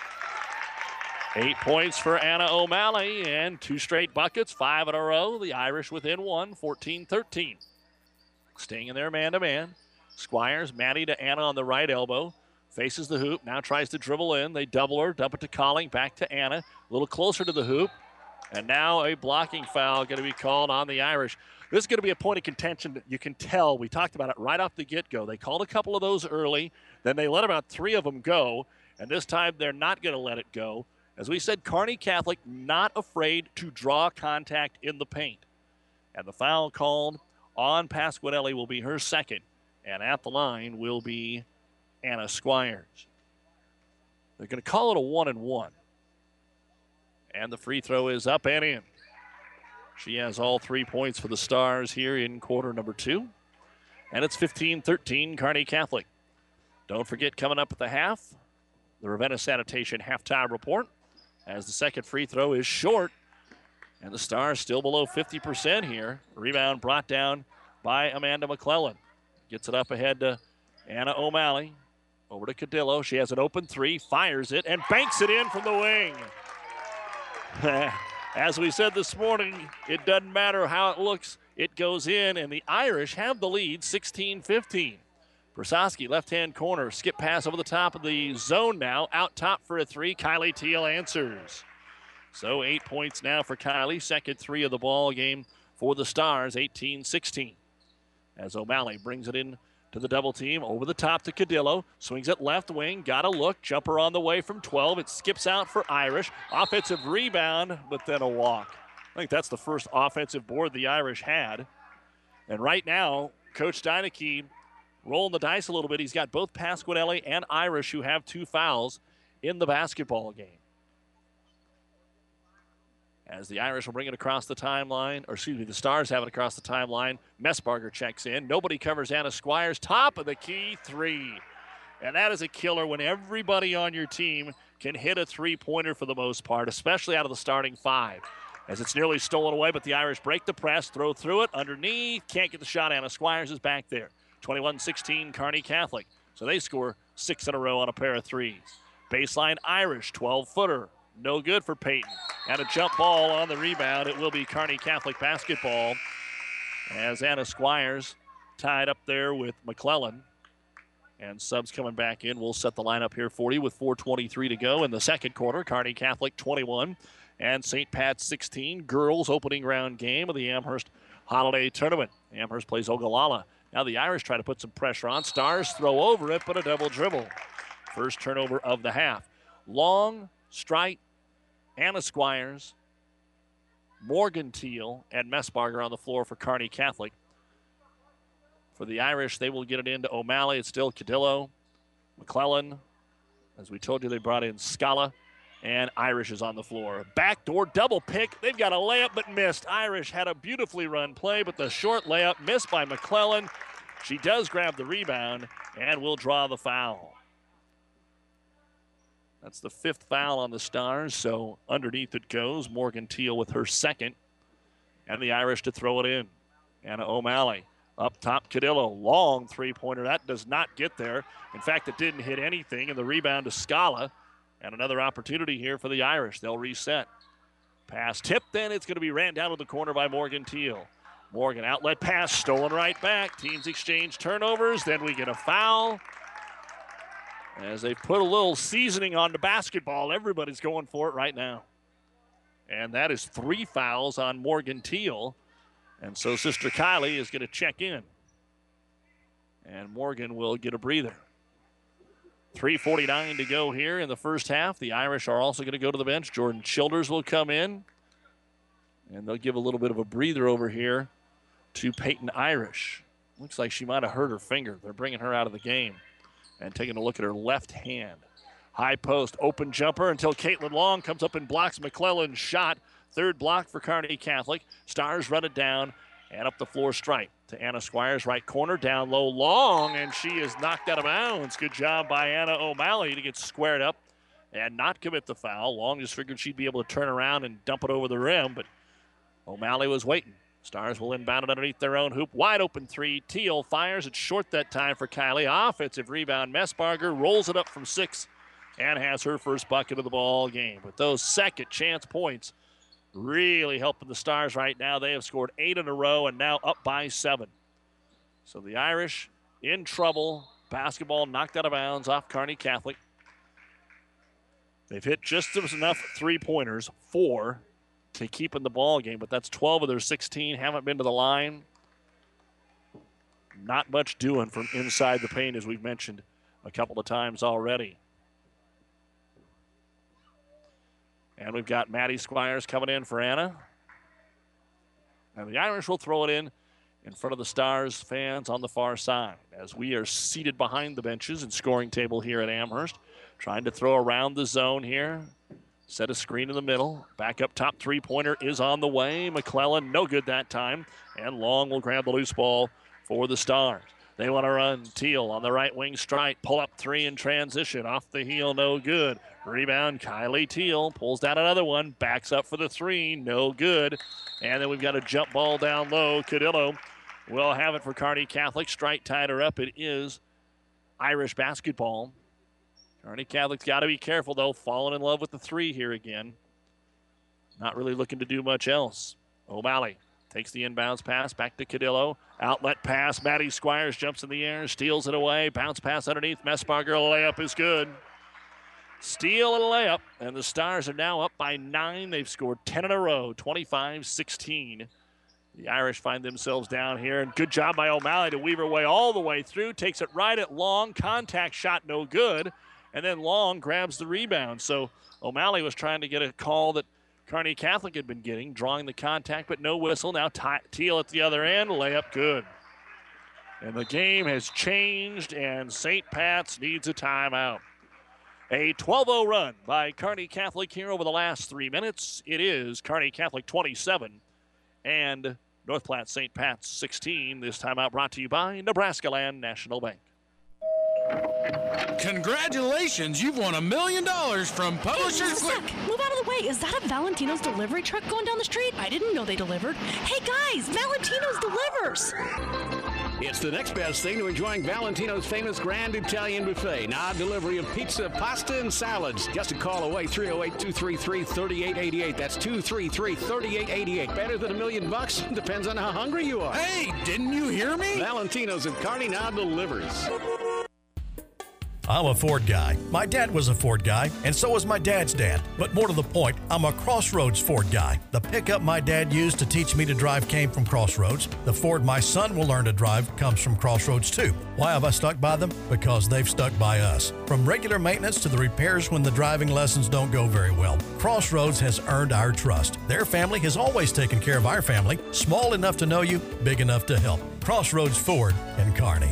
8 points for Anna O'Malley and 2 straight buckets, 5 in a row. The Irish within 1, 14-13. Staying in there man-to-man. Squires, Maddie to Anna on the right elbow. Faces the hoop, now tries to dribble in. They double her, dump it to Colling, back to Anna. A little closer to the hoop. And now a blocking foul going to be called on the Irish. This is going to be a point of contention that you can tell. We talked about it right off the get-go. They called a couple of those early. Then they let about 3 of them go. And this time they're not going to let it go. As we said, Kearney Catholic not afraid to draw contact in the paint. And the foul called on Pasquinelli will be her 2nd. And at the line will be Anna Squires. They're going to call it a 1-and-1. And the free throw is up and in. She has all 3 points for the Stars here in quarter number 2. And it's 15-13 Kearney Catholic. Don't forget, coming up at the half, the Ravenna Sanitation halftime report, as the second free throw is short. And the Stars still below 50% here. Rebound brought down by Amanda McClellan. Gets it up ahead to Anna O'Malley. Over to Cadillo. She has an open 3, fires it, and banks it in from the wing. As we said this morning, it doesn't matter how it looks. It goes in, and the Irish have the lead, 16-15. Brzoski, left-hand corner, skip pass over the top of the zone now. Out top for a 3. Kylie Teal answers. So 8 points now for Kylie. Second 3 of the ball game for the Stars, 18-16. As O'Malley brings it in to the double team, over the top to Cadillo. Swings it left wing, got a look. Jumper on the way from 12. It skips out for Irish. Offensive rebound, but then a walk. I think that's the first offensive board the Irish had. And right now, Coach Steineke rolling the dice a little bit. He's got both Pasquinelli and Irish who have 2 fouls in the basketball game. As the Irish will bring it across the timeline, or excuse me, the Stars have it across the timeline. Messbarger checks in. Nobody covers Anna Squires. Top of the key 3. And that is a killer when everybody on your team can hit a 3-pointer for the most part, especially out of the starting 5. As it's nearly stolen away, but the Irish break the press, throw through it, underneath. Can't get the shot. Anna Squires is back there. 21-16 Kearney Catholic. So they score 6 in a row on a pair of 3s. Baseline Irish, 12-footer. No good for Peyton. And a jump ball on the rebound. It will be Kearney Catholic basketball as Anna Squires tied up there with McClellan. And subs coming back in. We'll set the lineup here for you with 4:23 to go in the second quarter. Kearney Catholic 21 and St. Pat's 16. Girls opening round game of the Amherst Holiday Tournament. Amherst plays Ogallala. Now the Irish try to put some pressure on. Stars throw over it, but a double dribble. First turnover of the half. Long, Strite, Anna Squires, Morgan Teal, and Messbarger on the floor for Kearney Catholic. For the Irish, they will get it into O'Malley. It's still Cadillo, McClellan. As we told you, they brought in Scala, and Irish is on the floor. Backdoor double pick. They've got a layup but missed. Irish had a beautifully run play, but the short layup missed by McClellan. She does grab the rebound and will draw the foul. That's the 5th foul on the Stars, so underneath it goes. Morgan Teal with her 2nd, and the Irish to throw it in. Anna O'Malley Up top, Cadillo, long three-pointer. That does not get there. In fact, it didn't hit anything, and the rebound to Scala. And another opportunity here for the Irish. They'll reset. Pass tipped, then it's going to be ran down to the corner by Morgan Teal. Morgan, outlet pass, stolen right back. Teams exchange turnovers. Then we get a foul. As they put a little seasoning on the basketball, everybody's going for it right now. And that is 3 fouls on Morgan Teal. And so Sister Kylie is going to check in. And Morgan will get a breather. 3:49 to go here in the first half. The Irish are also going to go to the bench. Jordan Childers will come in. And they'll give a little bit of a breather over here to Peyton Irish. Looks like she might have hurt her finger. They're bringing her out of the game. And taking a look at her left hand. High post, open jumper until Caitlin Long comes up and blocks McClellan's shot. Third block for Kearney Catholic. Stars run it down and up the floor stripe to Anna Squires, right corner, down low, Long, and she is knocked out of bounds. Good job by Anna O'Malley to get squared up and not commit the foul. Long just figured she'd be able to turn around and dump it over the rim, but O'Malley was waiting. Stars will inbound it underneath their own hoop. Wide open three. Teal fires it short that time for Kylie. Offensive rebound. Messbarger rolls it up from 6 and has her first bucket of the ball game. But those second chance points really helping the Stars right now. They have scored 8 in a row and now up by 7. So the Irish in trouble. Basketball knocked out of bounds off Kearney Catholic. They've hit just enough three-pointers, 4, to keep in the ball game, but that's 12 of their 16. Haven't been to the line. Not much doing from inside the paint, as we've mentioned a couple of times already. And we've got Maddie Squires coming in for Anna. And the Irish will throw it in front of the Stars fans on the far side as we are seated behind the benches and scoring table here at Amherst. Trying to throw around the zone here. Set a screen in the middle. Back up top, three-pointer is on the way. McClellan, no good that time. And Long will grab the loose ball for the Stars. They want to run. Teal on the right wing strike. Pull up 3 in transition. Off the heel, no good. Rebound, Kylie Teal pulls down another one. Backs up for the 3, no good. And then we've got a jump ball down low. Cadillo will have it for Kearney Catholic. Strike tied her up. It is Irish basketball. Kearney Catholic's got to be careful, though. Falling in love with the 3 here again. Not really looking to do much else. O'Malley takes the inbounds pass back to Cadillo. Outlet pass. Maddie Squires jumps in the air, steals it away. Bounce pass underneath. Messbarger, layup is good. Steal and a layup, and the Stars are now up by 9. They've scored 10 in a row, 25-16. The Irish find themselves down here, and good job by O'Malley to weave her way all the way through. Takes it right at Long. Contact shot, no good. And then Long grabs the rebound. So O'Malley was trying to get a call that Kearney Catholic had been getting, drawing the contact, but no whistle. Now Teal at the other end, layup good. And the game has changed, and St. Pat's needs a timeout. A 12-0 run by Kearney Catholic here over the last 3 minutes. It is Kearney Catholic 27 and North Platte St. Pat's 16. This timeout brought to you by Nebraska Land National Bank. Congratulations, you've won $1 million from Publishers. Hey, move out of the way. Is that a Valentino's delivery truck going down the street? I didn't know they delivered. Hey guys, Valentino's delivers. It's the next best thing to enjoying Valentino's famous Grand Italian Buffet. Now delivery of pizza, pasta, and salads. Just a call away, 308-233-3888. That's 233-3888. Better than $1 million? Depends on how hungry you are. Hey, didn't you hear me? Valentino's at Kearney now delivers. I'm a Ford guy. My dad was a Ford guy, and so was my dad's dad. But more to the point, I'm a Crossroads Ford guy. The pickup my dad used to teach me to drive came from Crossroads. The Ford my son will learn to drive comes from Crossroads too. Why have I stuck by them? Because they've stuck by us. From regular maintenance to the repairs when the driving lessons don't go very well, Crossroads has earned our trust. Their family has always taken care of our family, small enough to know you, big enough to help. Crossroads Ford in Kearney.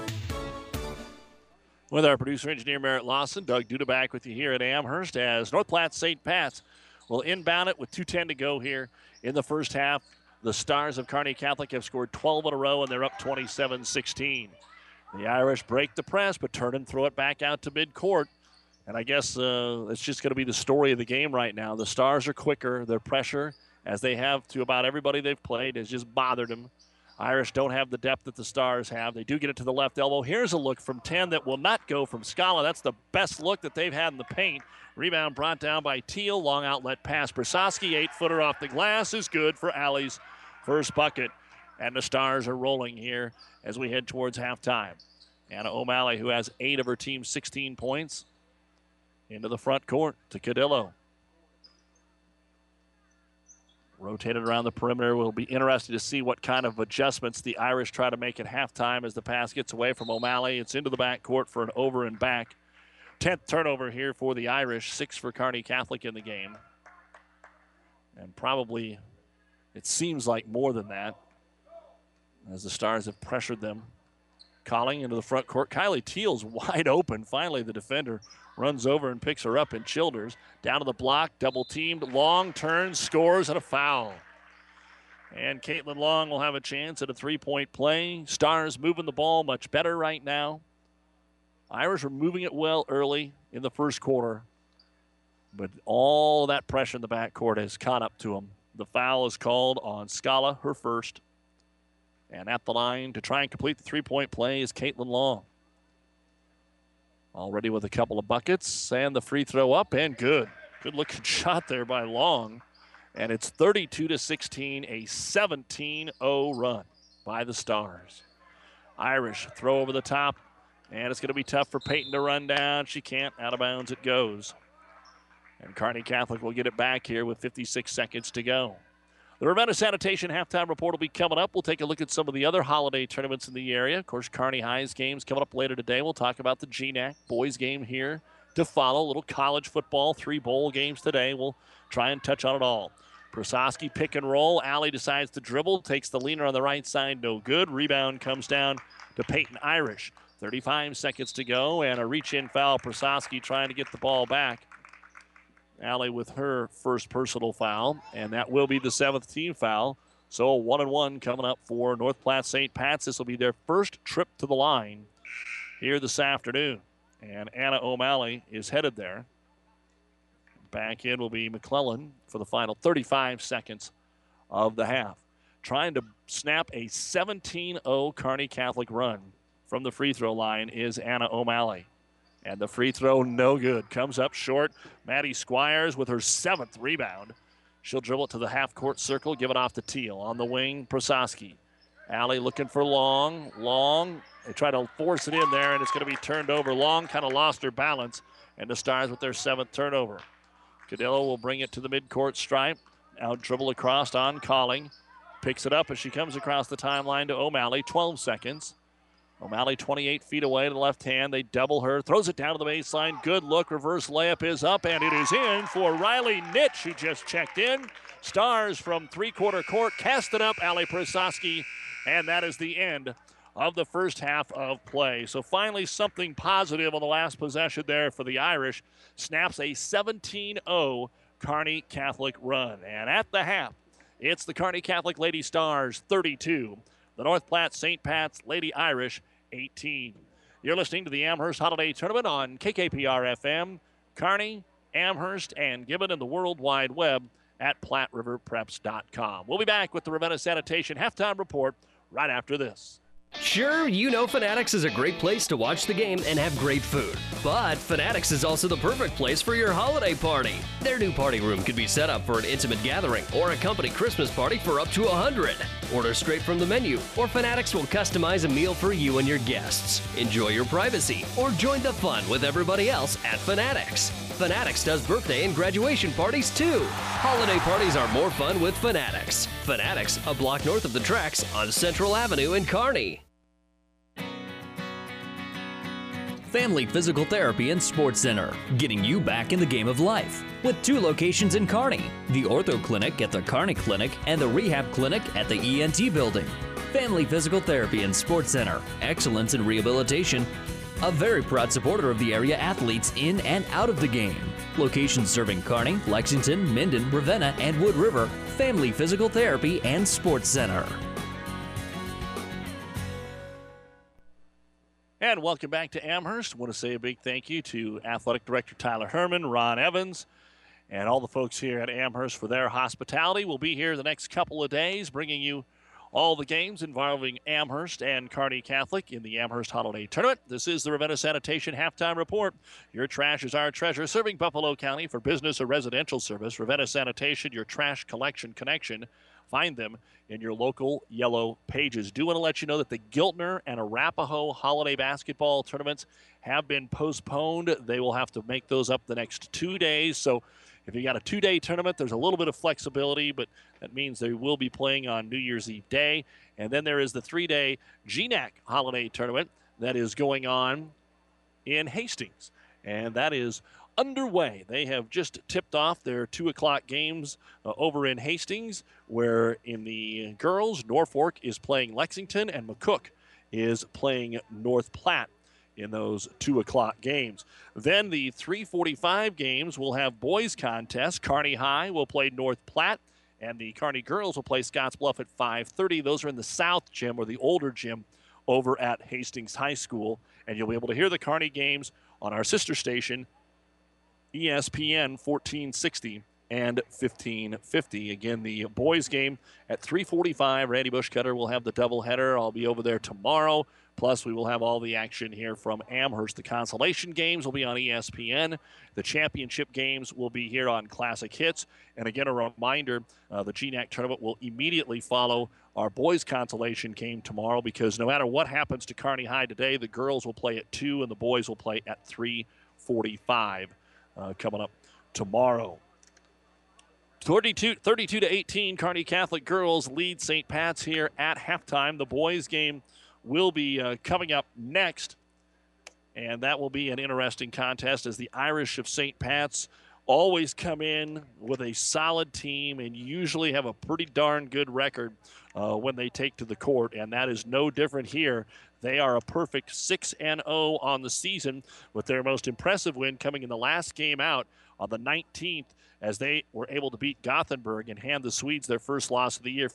With our producer engineer Merritt Lawson, Doug Duda back with you here at Amherst as North Platte St. Pat's will inbound it with 2:10 to go here in the first half. The Stars of Kearney Catholic have scored 12 in a row, and they're up 27-16. The Irish break the press, but turn and throw it back out to midcourt. And I guess it's just going to be the story of the game right now. The Stars are quicker. Their pressure, as they have to about everybody they've played, has just bothered them. Irish don't have the depth that the Stars have. They do get it to the left elbow. Here's a look from 10 that will not go from Scala. That's the best look that they've had in the paint. Rebound brought down by Teal. Long outlet pass. Brasowski, 8-footer off the glass, is good for Alley's first bucket. And the Stars are rolling here as we head towards halftime. Anna O'Malley, who has 8 of her team's 16 points, into the front court to Cadillo. Rotated around the perimeter. We'll be interested to see what kind of adjustments the Irish try to make at halftime as the pass gets away from O'Malley. It's into the backcourt for an over and back. 10th turnover here for the Irish, 6 for Kearney Catholic in the game. And probably, it seems like more than that, as the Stars have pressured them. Calling into the front court. Kylie Teal's wide open. Finally, the defender runs over and picks her up in Childers. Down to the block, double teamed, Long turns, scores, and a foul. And Caitlin Long will have a chance at a 3-point play. Stars moving the ball much better right now. Irish are moving it well early in the first quarter, but all that pressure in the backcourt has caught up to them. The foul is called on Scala, her first. And at the line to try and complete the 3-point play is Caitlin Long. Already with a couple of buckets, and the free throw up and good. Good looking shot there by Long. And it's 32-16, a 17-0 run by the Stars. Irish throw over the top, and it's going to be tough for Peyton to run down. She can't. Out of bounds it goes. And Kearney Catholic will get it back here with 56 seconds to go. The Ravenna Sanitation halftime report will be coming up. We'll take a look at some of the other holiday tournaments in the area. Of course, Kearney High's games coming up later today. We'll talk about the GNAC boys game here to follow. A little college football, 3 bowl games today. We'll try and touch on it all. Prasowski pick and roll. Alley decides to dribble, takes the leaner on the right side, no good. Rebound comes down to Peyton Irish. 35 seconds to go, and a reach-in foul. Prasowski trying to get the ball back. Alley with her first personal foul, and that will be the 7th team foul. So a 1-1 coming up for North Platte St. Pat's. This will be their first trip to the line here this afternoon. And Anna O'Malley is headed there. Back in will be McClellan for the final 35 seconds of the half. Trying to snap a 17-0 Kearney Catholic run from the free throw line is Anna O'Malley. And the free throw, no good. Comes up short. Maddie Squires with her 7th rebound. She'll dribble it to the half-court circle, give it off to Teal. On the wing, Prasowski. Alley looking for Long. Long, they try to force it in there, and it's going to be turned over. Long kind of lost her balance, and the Stars with their 7th turnover. Cadillo will bring it to the midcourt stripe. Out dribble across on Calling. Picks it up as she comes across the timeline to O'Malley. 12 seconds. O'Malley 28 feet away to the left hand. They double her. Throws it down to the baseline. Good look. Reverse layup is up, and it is in for Riley Nitsch, who just checked in. Stars from three-quarter court. Cast it up, Allie Prasowski, and that is the end of the first half of play. So finally something positive on the last possession there for the Irish. Snaps a 17-0 Kearney Catholic run. And at the half, it's the Kearney Catholic Lady Stars 32. The North Platte St. Pat's Lady Irish 18. You're listening to the Amherst Holiday Tournament on KKPR-FM, Kearney, Amherst, and Gibbon, and the World Wide Web at PlatteRiverPreps.com. We'll be back with the Ravenna Sanitation halftime report right after this. Sure, you know Fanatics is a great place to watch the game and have great food. But Fanatics is also the perfect place for your holiday party. Their new party room can be set up for an intimate gathering or a company Christmas party for up to 100. Order straight from the menu, or Fanatics will customize a meal for you and your guests. Enjoy your privacy, or join the fun with everybody else at Fanatics. Fanatics does birthday and graduation parties too. Holiday parties are more fun with Fanatics. Fanatics, a block north of the tracks on Central Avenue in Kearney. Family Physical Therapy and Sports Center, getting you back in the game of life. With 2 locations in Kearney, the Ortho Clinic at the Kearney Clinic and the Rehab Clinic at the ENT Building. Family Physical Therapy and Sports Center, excellence in rehabilitation. A very proud supporter of the area athletes in and out of the game. Locations serving Kearney, Lexington, Minden, Ravenna, and Wood River. Family Physical Therapy and Sports Center. And welcome back to Amherst. I want to say a big thank you to Athletic Director Tyler Herman, Ron Evans, and all the folks here at Amherst for their hospitality. We'll be here the next couple of days bringing you all the games involving Amherst and Kearney Catholic in the Amherst Holiday Tournament. This is the Ravenna Sanitation Halftime Report. Your trash is our treasure, serving Buffalo County for business or residential service. Ravenna Sanitation, your trash collection connection. Find them in your local yellow pages. Do want to let you know that the Giltner and Arapahoe holiday basketball tournaments have been postponed. They will have to make those up the next 2 days. So if you got a 2-day tournament, there's a little bit of flexibility, but that means they will be playing on New Year's Eve day. And then there is the 3-day GNAC holiday tournament that is going on in Hastings. And that is underway. They have just tipped off their 2 o'clock games over in Hastings, where in the girls, Norfolk is playing Lexington and McCook is playing North Platte in those 2 o'clock games. Then the 3:45 games will have boys contests. Kearney High will play North Platte, and the Kearney girls will play Scottsbluff at 5:30. Those are in the South Gym, or the older gym, over at Hastings High School. And you'll be able to hear the Kearney games on our sister station, ESPN 1460 and 1550. Again, the boys game at 3:45. Randy Bushcutter will have the doubleheader. I'll be over there tomorrow. Plus, we will have all the action here from Amherst. The consolation games will be on ESPN. The championship games will be here on Classic Hits. And again, a reminder, the GNAC tournament will immediately follow our boys consolation game tomorrow, because no matter what happens to Kearney High today, the girls will play at 2 and the boys will play at 3:45 coming up tomorrow. 32-18, Kearney Catholic girls lead St. Pat's here at halftime. The boys game will be coming up next, and that will be an interesting contest, as the Irish of St. Pat's always come in with a solid team and usually have a pretty darn good record when they take to the court, and that is no different here. They are a perfect 6-0 on the season, with their most impressive win coming in the last game out on the 19th, as they were able to beat Gothenburg and hand the Swedes their first loss of the year,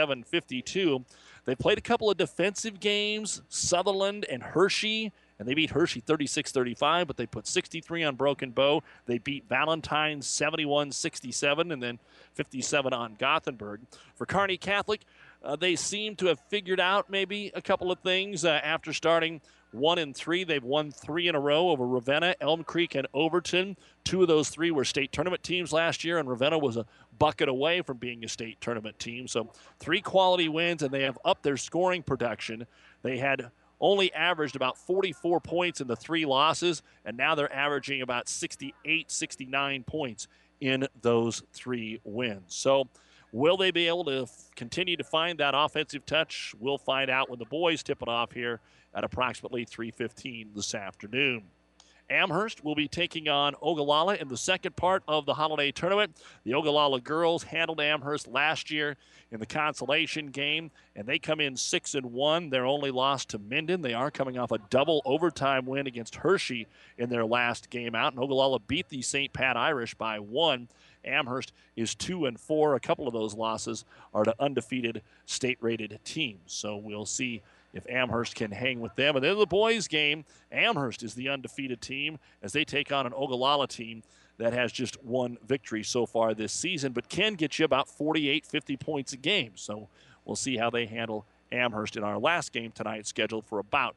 57-52. They played a couple of defensive games, Sutherland and Hershey, and they beat Hershey 36-35, but they put 63 on Broken Bow. They beat Valentine 71-67, and then 57 on Gothenburg. For Kearney Catholic, they seem to have figured out maybe a couple of things after starting 1-3. They've won 3 in a row over Ravenna, Elm Creek, and Overton. 2 of those 3 were state tournament teams last year, and Ravenna was a bucket away from being a state tournament team. So 3 quality wins, and they have upped their scoring production. They had only averaged about 44 points in the 3 losses, and now they're averaging about 68, 69 points in those 3 wins. So will they be able to continue to find that offensive touch? We'll find out when the boys tip it off here at approximately 3:15 this afternoon. Amherst will be taking on Ogallala in the second part of the holiday tournament. The Ogallala girls handled Amherst last year in the consolation game, and they come in 6-1. Their only loss to Minden. They are coming off a double overtime win against Hershey in their last game out, and Ogallala beat the St. Pat Irish by 1. Amherst is 2-4. A couple of those losses are to undefeated state-rated teams. So we'll see if Amherst can hang with them. And then the boys game, Amherst is the undefeated team as they take on an Ogallala team that has just 1 victory so far this season, but can get you about 48, 50 points a game. So we'll see how they handle Amherst in our last game tonight, scheduled for about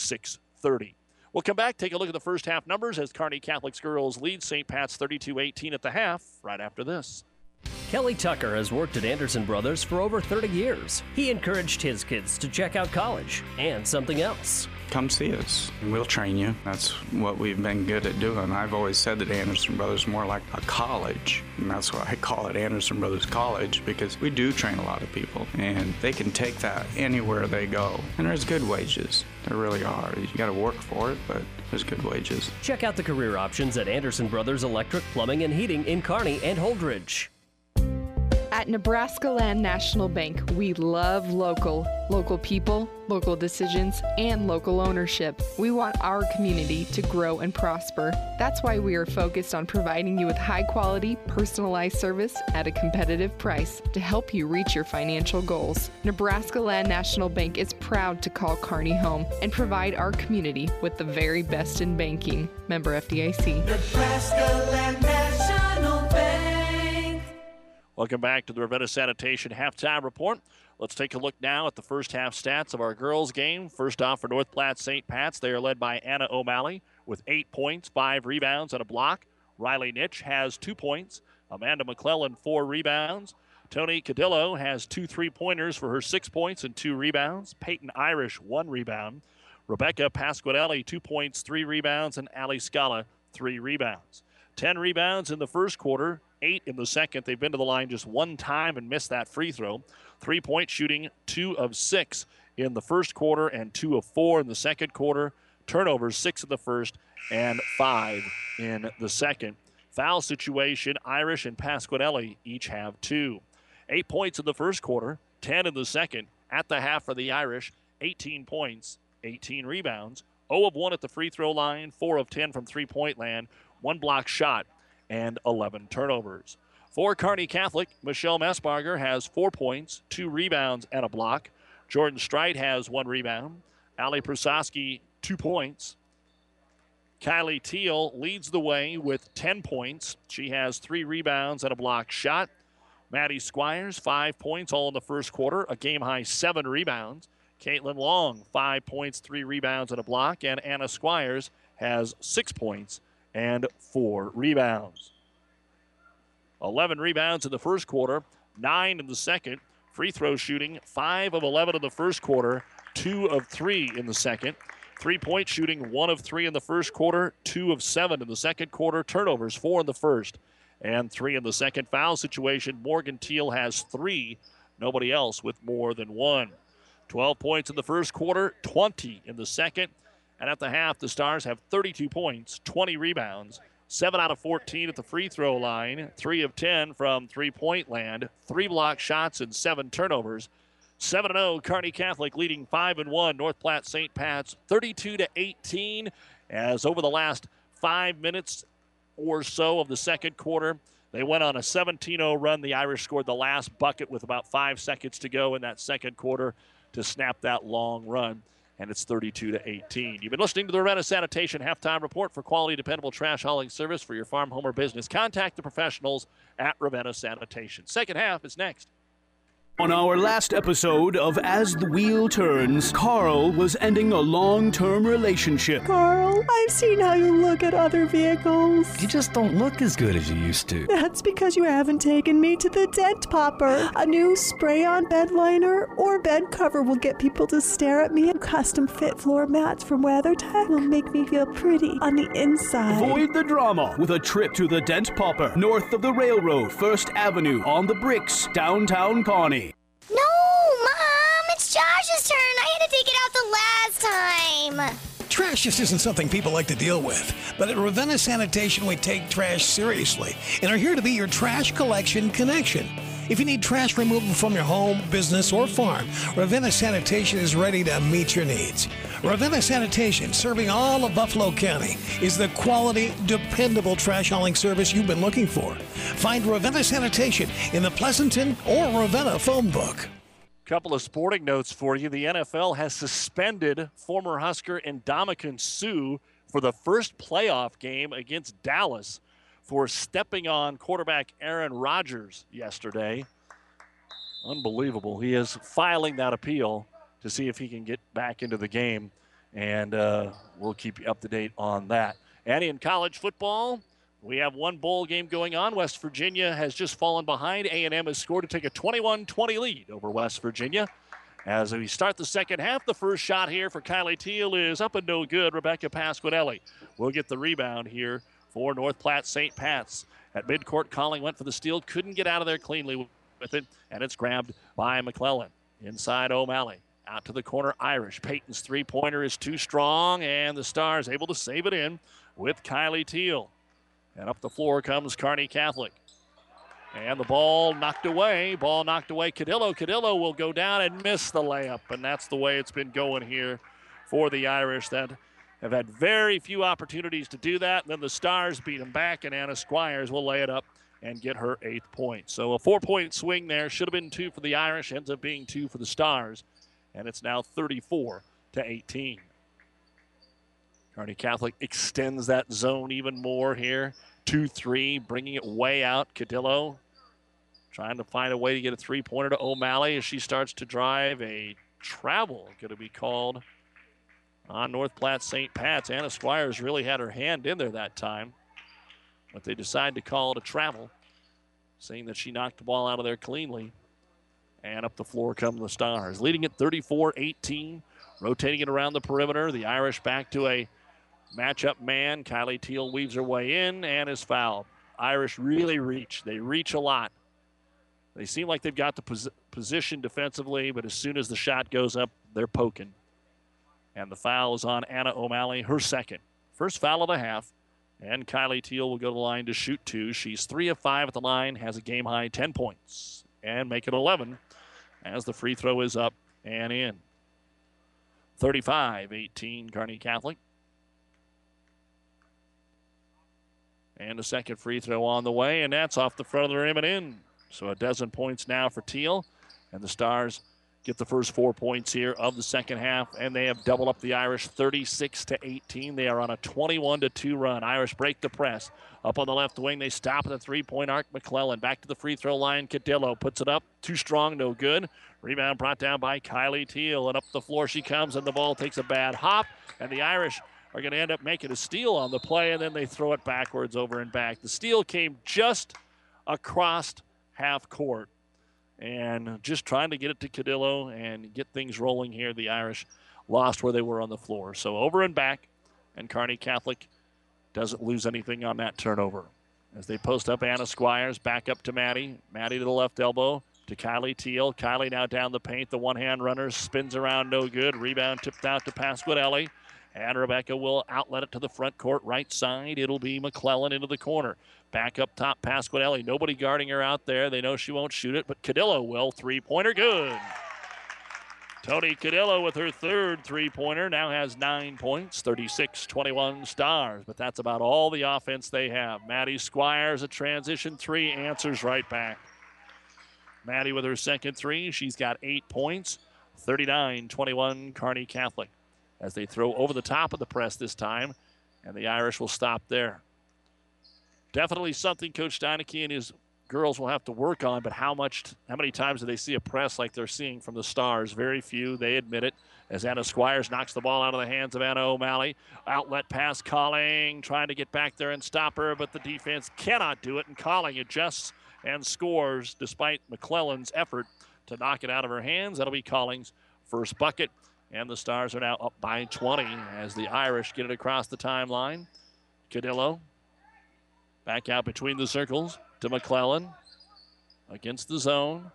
6:30. We'll come back, take a look at the first half numbers as Kearney Catholic's girls lead St. Pat's 32-18 at the half, right after this. Kelly Tucker has worked at Anderson Brothers for over 30 years. He encouraged his kids to check out college and something else. Come see us, and we'll train you. That's what we've been good at doing. I've always said that Anderson Brothers is more like a college, and that's why I call it Anderson Brothers College, because we do train a lot of people, and they can take that anywhere they go. And there's good wages. There really are. You got to work for it, but there's good wages. Check out the career options at Anderson Brothers Electric, Plumbing, and Heating in Kearney and Holdridge. At Nebraska Land National Bank, we love local people, local decisions, and local ownership. We want our community to grow and prosper. That's why we are focused on providing you with high-quality, personalized service at a competitive price to help you reach your financial goals. Nebraska Land National Bank is proud to call Kearney home and provide our community with the very best in banking. Member FDIC. Nebraska Land National Bank. Welcome back to the Ravenna Sanitation Halftime Report. Let's take a look now at the first half stats of our girls' game. First off, for North Platte St. Pat's, they are led by Anna O'Malley with 8 points, 5 rebounds, and a block. Riley Nitch has 2 points. Amanda McClellan, 4 rebounds. Tony Cadillo has 2 3-pointers for her 6 points and 2 rebounds. Peyton Irish, 1 rebound. Rebecca Pasquarelli, 2 points, 3 rebounds, and Ali Scala, 3 rebounds. 10 rebounds in the first quarter, 8 in the second. They've been to the line just 1 time and missed that free throw. 3-point shooting, 2 of 6 in the first quarter and 2 of 4 in the second quarter. Turnovers, 6 in the first and 5 in the second. Foul situation, Irish and Pasquarelli each have 2. 8 points in the first quarter, 10 in the second. At the half for the Irish, 18 points, 18 rebounds, 0 of 1 at the free throw line, 4 of 10 from three-point land, 1 block shot, and 11 turnovers. For Kearney Catholic, Michelle Messbarger has 4 points, 2 rebounds, and a block. Jordan Strite has 1 rebound. Allie Prasowski, 2 points. Kylie Teal leads the way with 10 points. She has 3 rebounds and a block shot. Maddie Squires, 5 points, all in the first quarter, a game-high 7 rebounds. Caitlin Long, 5 points, 3 rebounds, and a block. And Anna Squires has 6 points and 4 rebounds. 11 rebounds in the first quarter, 9 in the second. Free throw shooting, 5 of 11 in the first quarter, 2 of 3 in the second. 3-point shooting, 1 of 3 in the first quarter, 2 of 7 in the second quarter. Turnovers, 4 in the first and 3 in the second. Foul situation, Morgan Teal has 3. Nobody else with more than 1. 12 points in the first quarter, 20 in the second. And at the half, the Stars have 32 points, 20 rebounds, 7 out of 14 at the free throw line, 3 of 10 from three-point land, 3 block shots, and 7 turnovers. 7-0, Kearney Catholic leading 5-1, North Platte St. Pat's 32-18, as over the last 5 minutes or so of the second quarter, they went on a 17-0 run. The Irish scored the last bucket with about 5 seconds to go in that second quarter to snap that long run, and it's 32-18. You've been listening to the Ravenna Sanitation Halftime Report. For quality, dependable trash hauling service for your farm, home, or business, contact the professionals at Ravenna Sanitation. Second half is next. On our last episode of As the Wheel Turns, Carl was ending a long-term relationship. Carl, I've seen how you look at other vehicles. You just don't look as good as you used to. That's because you haven't taken me to the Dent Popper. A new spray-on bed liner or bed cover will get people to stare at me, and custom-fit floor mats from WeatherTech will make me feel pretty on the inside. Avoid the drama with a trip to the Dent Popper, north of the railroad, 1st Avenue, on the Bricks, downtown Kearney. No, Mom, it's Josh's turn. I had to take it out the last time. Trash just isn't something people like to deal with. But at Ravenna Sanitation, we take trash seriously and are here to be your trash collection connection. If you need trash removal from your home, business, or farm, Ravenna Sanitation is ready to meet your needs. Ravenna Sanitation, serving all of Buffalo County, is the quality, dependable trash hauling service you've been looking for. Find Ravenna Sanitation in the Pleasanton or Ravenna phone book. Couple of sporting notes for you. The NFL has suspended former Husker Ndamukong Suh for the first playoff game against Dallas for stepping on quarterback Aaron Rodgers yesterday. Unbelievable. He is filing that appeal to see if he can get back into the game, and we'll keep you up to date on that. And in college football, we have one bowl game going on. West Virginia has just fallen behind. A&M has scored to take a 21-20 lead over West Virginia. As we start the second half, the first shot here for Kylie Teal is up and no good. Rebecca Pasquarelli will get the rebound here for North Platte St. Pat's. At midcourt, Colling went for the steal, couldn't get out of there cleanly with it, and it's grabbed by McClellan. Inside O'Malley, out to the corner, Irish. Peyton's three-pointer is too strong, and the Stars able to save it in with Kylie Teal. And up the floor comes Kearney Catholic. And the ball knocked away. Cadillo. Cadillo will go down and miss the layup, and that's the way it's been going here for the Irish that have had very few opportunities to do that. And then the Stars beat them back, and Anna Squires will lay it up and get her 8th point. So a 4-point swing there. Should have been 2 for the Irish. Ends up being 2 for the Stars. And it's now 34-18. Kearney Catholic extends that zone even more here. 2-3, bringing it way out. Cadillo Trying to find a way to get a three-pointer to O'Malley as she starts to drive. A travel going to be called on North Platte St. Pat's. Anna Squires really had her hand in there that time, but they decide to call it a travel, saying that she knocked the ball out of there cleanly. And up the floor come the Stars, leading at 34-18, rotating it around the perimeter. The Irish back to a matchup man. Kylie Teal weaves her way in and is fouled. Irish really reach. They reach a lot. They seem like they've got the position defensively, but as soon as the shot goes up, they're poking. And the foul is on Anna O'Malley, her second. First foul of the half. And Kylie Teal will go to the line to shoot two. She's 3 of 5 at the line, has a game-high 10 points. And make it 11 as the free throw is up and in. 35-18, Kearney Catholic. And a second free throw on the way, and that's off the front of the rim and in. So a dozen points now for Teal, and the Stars get the first 4 points here of the second half, and they have doubled up the Irish 36-18. They are on a 21-2 run. Irish break the press. Up on the left wing, they stop at the three-point arc. McClellan back to the free throw line. Cadillo puts it up. Too strong, no good. Rebound brought down by Kylie Teal, and up the floor she comes, and the ball takes a bad hop, and the Irish are going to end up making a steal on the play, and then they throw it backwards over and back. The steal came just across half court, and just trying to get it to Cadillo and get things rolling here. The Irish lost where they were on the floor. So over and back, and Kearney Catholic doesn't lose anything on that turnover. As they post up Anna Squires, back up to Maddie. Maddie to the left elbow to Kylie Teal. Kylie now down the paint. The one-hand runner spins around, no good. Rebound tipped out to Pasquarelli. And Rebecca will outlet it to the front court right side. It'll be McClellan into the corner. Back up top, Pasquarelli. Nobody guarding her out there. They know she won't shoot it, but Cadillo will. Three-pointer good. Tony Cadillo with her third three-pointer now has 9 points, 36-21 Stars. But that's about all the offense they have. Maddie Squires, a transition three, answers right back. Maddie with her second three. She's got 8 points, 39-21 Kearney Catholic. As they throw over the top of the press this time, and the Irish will stop there. Definitely something Coach Steineke and his girls will have to work on, but how many times do they see a press like they're seeing from the Stars? Very few, they admit it, as Anna Squires knocks the ball out of the hands of Anna O'Malley. Outlet pass, Colling trying to get back there and stop her, but the defense cannot do it, and Colling adjusts and scores despite McClellan's effort to knock it out of her hands. That'll be Colling's first bucket. And the Stars are now up by 20 as the Irish get it across the timeline. Cadillo back out between the circles to McClellan against the zone.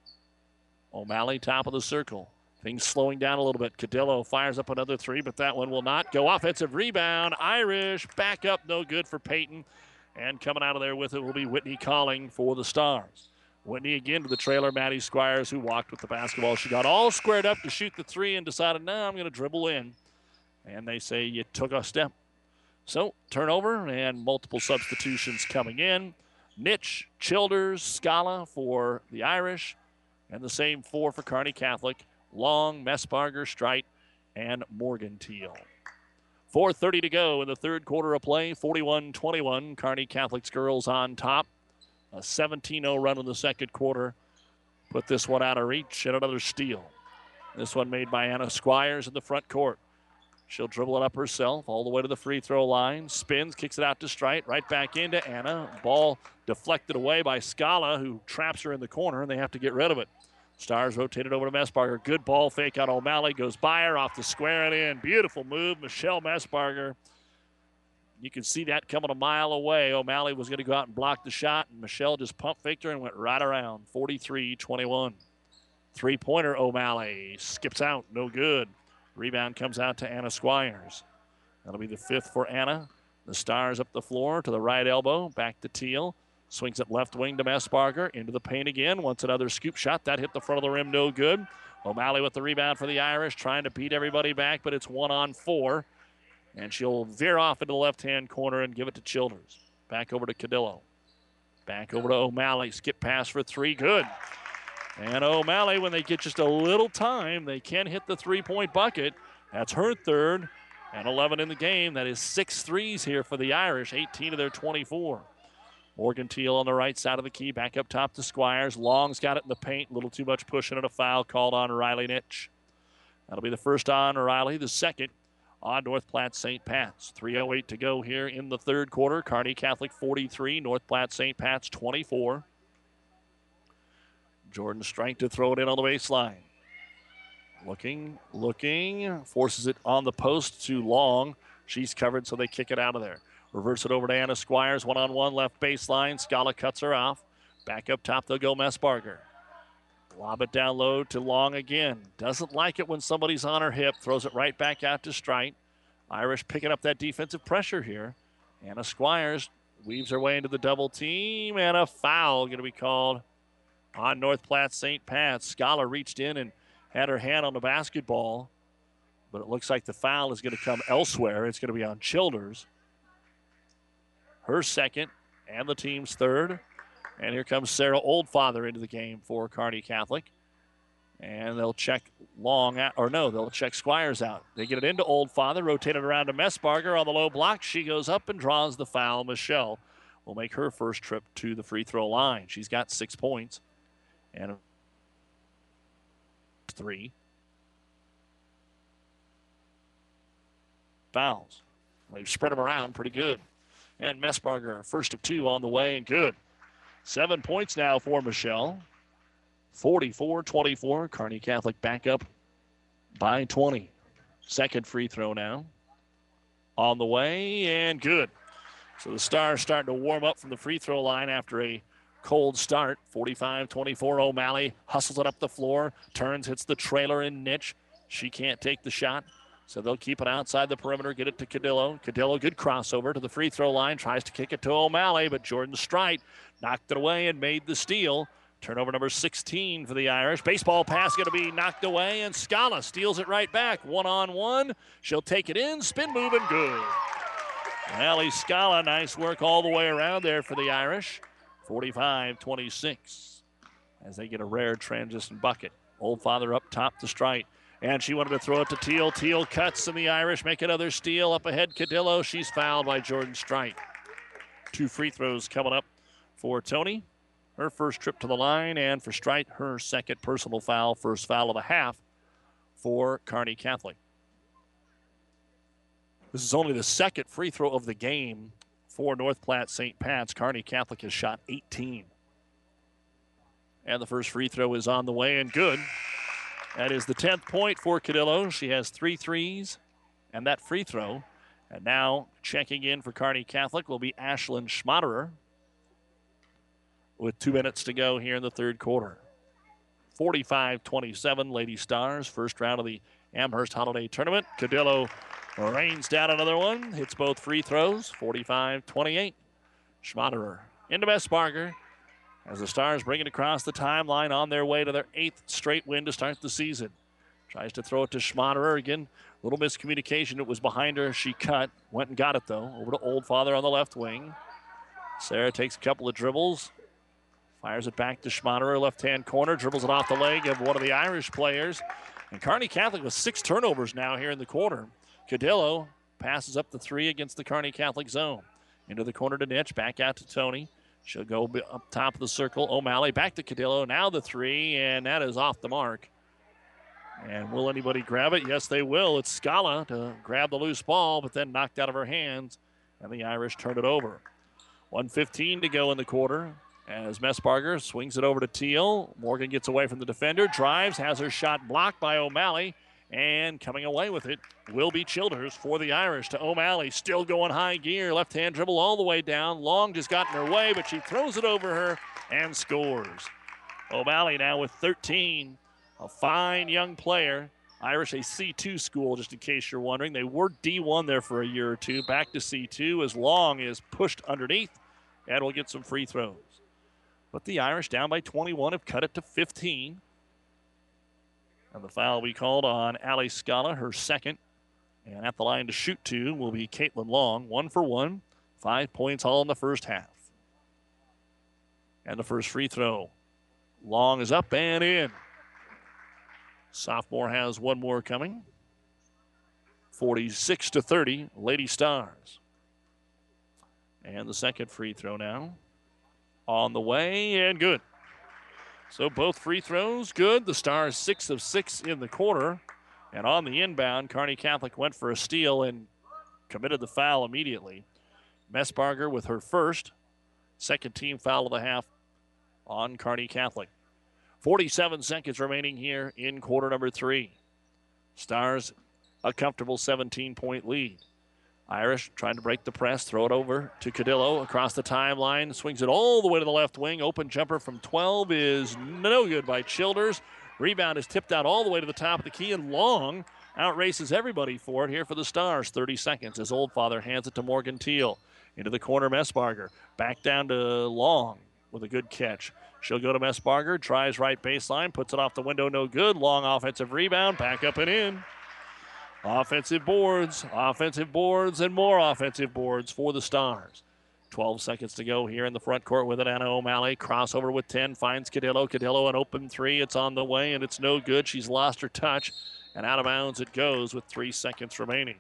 O'Malley top of the circle. Things slowing down a little bit. Cadillo fires up another three, but that one will not go. Offensive rebound. Irish back up, no good for Peyton. And coming out of there with it will be Whitney Colling for the Stars. Whitney again to the trailer, Maddie Squires, who walked with the basketball. She got all squared up to shoot the three and decided, no, I'm going to dribble in. And they say you took a step. So turnover and multiple substitutions coming in. Nitch, Childers, Scala for the Irish, and the same four for Kearney Catholic. Long, Messbarger, Strite, and Morgan Teal. 4:30 to go in the third quarter of play. 41-21, Kearney Catholic's girls on top. A 17-0 run in the second quarter. Put this one out of reach and another steal. This one made by Anna Squires in the front court. She'll dribble it up herself all the way to the free throw line. Spins, kicks it out to Strite. Right back into Anna. Ball deflected away by Scala, who traps her in the corner, and they have to get rid of it. Stars rotated over to Messbarger. Good ball fake on O'Malley. Goes by her off the square and in. Beautiful move, Michelle Messbarger. You can see that coming a mile away. O'Malley was going to go out and block the shot, and Michelle just pump faked her and went right around. 43-21. Three-pointer O'Malley skips out. No good. Rebound comes out to Anna Squires. That'll be the fifth for Anna. The Stars up the floor to the right elbow. Back to Teal. Swings it left wing to Messbarger. Into the paint again. Wants another scoop shot. That hit the front of the rim. No good. O'Malley with the rebound for the Irish. Trying to beat everybody back, but it's 1-on-4. And she'll veer off into the left-hand corner and give it to Childers. Back over to Cadillo. Back over to O'Malley. Skip pass for three. Good. And O'Malley, when they get just a little time, they can hit the three-point bucket. That's her third and 11 in the game. That is 6 threes here for the Irish, 18 of their 24. Morgan Teal on the right side of the key, back up top to Squires. Long's got it in the paint, a little too much pushing and a foul called on Riley Nitch. That'll be the first on Riley, the second on North Platte St. Pat's. 3:08 to go here in the third quarter. Kearney Catholic 43, North Platte St. Pat's 24. Jordan Strike to throw it in on the baseline. Looking, forces it on the post to Long. She's covered, so they kick it out of there. Reverse it over to Anna Squires, one-on-one, left baseline. Scala cuts her off. Back up top, they'll go Messbarger. Lob it down low to Long again. Doesn't like it when somebody's on her hip. Throws it right back out to Strite. Irish picking up that defensive pressure here. Anna Squires weaves her way into the double team, and a foul going to be called on North Platte St. Pat's. Scala reached in and had her hand on the basketball, but it looks like the foul is going to come elsewhere. It's going to be on Childers. Her second and the team's third. And here comes Sarah Oldfather into the game for Kearney Catholic. And they'll check they'll check Squires out. They get it into Oldfather, rotate it around to Messbarger on the low block. She goes up and draws the foul. Michelle will make her first trip to the free throw line. She's got 6 points and 3 fouls. They've spread them around pretty good. And Messbarger, first of 2 on the way, and good. 7 points now for Michelle. 44-24. Kearney Catholic back up by 20. Second free throw now. On the way, and good. So the Stars starting to warm up from the free throw line after a cold start. 45-24. O'Malley hustles it up the floor. Turns, hits the trailer in Nitch. She can't take the shot. So they'll keep it outside the perimeter, get it to Cadillo. Cadillo, good crossover to the free throw line, tries to kick it to O'Malley, but Jordan Strite knocked it away and made the steal. Turnover number 16 for the Irish. Baseball pass going to be knocked away, and Scala steals it right back. One-on-one. She'll take it in, spin move, and good. Allie Scala, nice work all the way around there for the Irish. 45-26 as they get a rare transition bucket. Oldfather up top to Strite. And she wanted to throw it to Teal. Teal cuts, and the Irish make another steal. Up ahead, Cadillo. She's fouled by Jordan Strite. 2 free throws coming up for Tony. Her first trip to the line, and for Strite, her second personal foul. First foul of the half for Kearney Catholic. This is only the second free throw of the game for North Platte St. Pat's. Kearney Catholic has shot 18. And the first free throw is on the way, and good. That is the 10th point for Cadillo. She has 3 threes and that free throw. And now checking in for Kearney Catholic will be Ashlyn Schmaderer with 2 minutes to go here in the third quarter. 45-27, Lady Stars, first round of the Amherst Holiday Tournament. Cadillo rains down another one, hits both free throws, 45-28. Schmaderer into Messbarger. As the Stars bring it across the timeline on their way to their 8th straight win to start the season. Tries to throw it to Schmaderer. Again, a little miscommunication. It was behind her. She cut. Went and got it, though. Over to Oldfather on the left wing. Sarah takes a couple of dribbles. Fires it back to Schmaderer, left-hand corner. Dribbles it off the leg of one of the Irish players. And Kearney Catholic with 6 turnovers now here in the quarter. Cadillo passes up the 3 against the Kearney Catholic zone. Into the corner to Nitch. Back out to Tony. She'll go up top of the circle. O'Malley back to Cadillo. Now the 3, and that is off the mark. And will anybody grab it? Yes, they will. It's Scala to grab the loose ball, but then knocked out of her hands, and the Irish turn it over. 1:15 to go in the quarter as Messbarger swings it over to Teal. Morgan gets away from the defender, drives, has her shot blocked by O'Malley, and coming away with it will be Childers for the Irish to O'Malley. Still going high gear. Left-hand dribble all the way down. Long just got in her way, but she throws it over her and scores. O'Malley now with 13. A fine young player. Irish, a C2 school, just in case you're wondering. They were D1 there for a year or two. Back to C2 as Long is pushed underneath and will get some free throws. But the Irish down by 21 have cut it to 15. And the foul we called on Allie Scala, her second. And at the line to shoot 2 will be Caitlin Long. 1 for 1. 5 points all in the first half. And the first free throw. Long is up and in. Sophomore has one more coming. 46-30, Lady Stars. And the second free throw now on the way and good. So both free throws good. The Stars 6 of 6 in the quarter. And on the inbound, Kearney Catholic went for a steal and committed the foul immediately. Messbarger with her first, second team foul of the half on Kearney Catholic. 47 seconds remaining here in quarter number 3. Stars a comfortable 17-point lead. Irish trying to break the press, throw it over to Cadillo across the timeline, swings it all the way to the left wing. Open jumper from 12 is no good by Childers. Rebound is tipped out all the way to the top of the key, and Long outraces everybody for it here for the Stars. 30 seconds as Oldfather hands it to Morgan Teal. Into the corner, Messbarger. Back down to Long with a good catch. She'll go to Messbarger, tries right baseline, puts it off the window, no good. Long offensive rebound, back up and in. Offensive boards, and more offensive boards for the Stars. 12 seconds to go here in the front court with it. Anna O'Malley, crossover with 10, finds Cadillo. Cadillo an open three. It's on the way, and it's no good. She's lost her touch, and out of bounds it goes with 3 seconds remaining.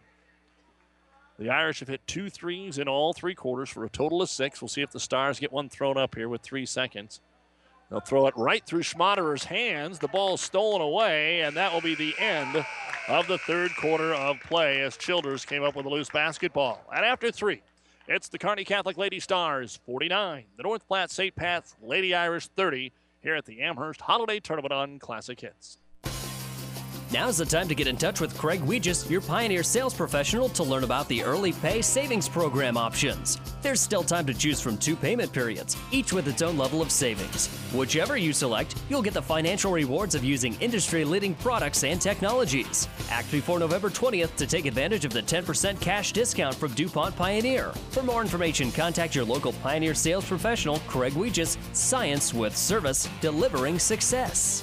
The Irish have hit 2 threes in all 3 quarters for a total of 6. We'll see if the Stars get one thrown up here with 3 seconds. They'll throw it right through Schmaderer's hands. The ball's stolen away, and that will be the end of the third quarter of play as Childers came up with a loose basketball. And after 3, it's the Kearney Catholic Lady Stars 49, the North Platte St. Pat's Lady Irish 30 here at the Amherst Holiday Tournament on Classic Hits. Now's the time to get in touch with Craig Weegis, your Pioneer sales professional, to learn about the Early Pay Savings Program options. There's still time to choose from 2 payment periods, each with its own level of savings. Whichever you select, you'll get the financial rewards of using industry-leading products and technologies. Act before November 20th to take advantage of the 10% cash discount from DuPont Pioneer. For more information, contact your local Pioneer sales professional, Craig Weegis. Science with service, delivering success.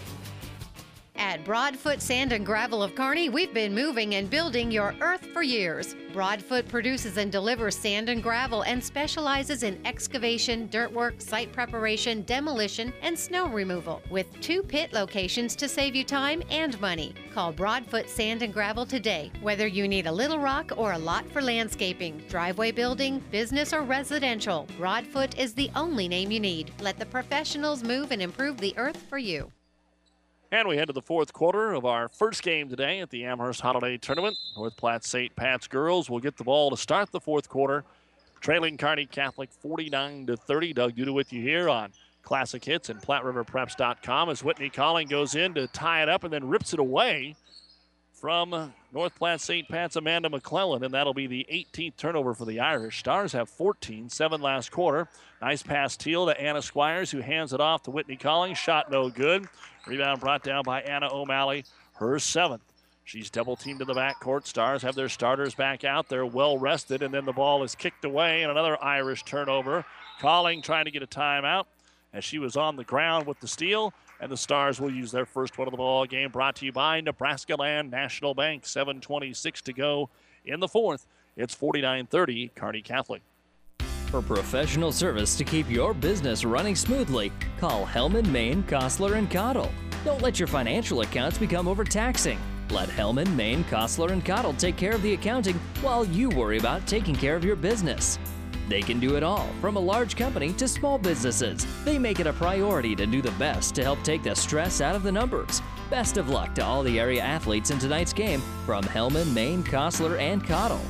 At Broadfoot Sand and Gravel of Kearney, we've been moving and building your earth for years. Broadfoot produces and delivers sand and gravel and specializes in excavation, dirt work, site preparation, demolition, and snow removal, with 2 pit locations to save you time and money. Call Broadfoot Sand and Gravel today, whether you need a little rock or a lot for landscaping, driveway building, business, or residential. Broadfoot is the only name you need. Let the professionals move and improve the earth for you. And we head to the fourth quarter of our first game today at the Amherst Holiday Tournament. North Platte St. Pat's girls will get the ball to start the fourth quarter, trailing Kearney Catholic 49-30. Doug Duda with you here on Classic Hits and PlatteRiverPreps.com as Whitney Colling goes in to tie it up and then rips it away from North Platte St. Pat's Amanda McClellan, and that'll be the 18th turnover for the Irish. Stars have 14, 7 last quarter. Nice pass Teal to Anna Squires, who hands it off to Whitney Colling. Shot no good. Rebound brought down by Anna O'Malley, her 7th. She's double-teamed in the backcourt. Stars have their starters back out. They're well-rested, and then the ball is kicked away, and another Irish turnover. Colling trying to get a timeout as she was on the ground with the steal, and the Stars will use their first one of the ball game. Brought to you by Nebraska Land National Bank. 7:26 to go in the fourth. It's 49-30, Kearney Catholic. For professional service to keep your business running smoothly, call Hellman, Maine, Kostler, and Cottle. Don't let your financial accounts become overtaxing. Let Hellman, Maine, Kostler, and Cottle take care of the accounting while you worry about taking care of your business. They can do it all, from a large company to small businesses. They make it a priority to do the best to help take the stress out of the numbers. Best of luck to all the area athletes in tonight's game from Hellman, Maine, Kostler, and Cottle.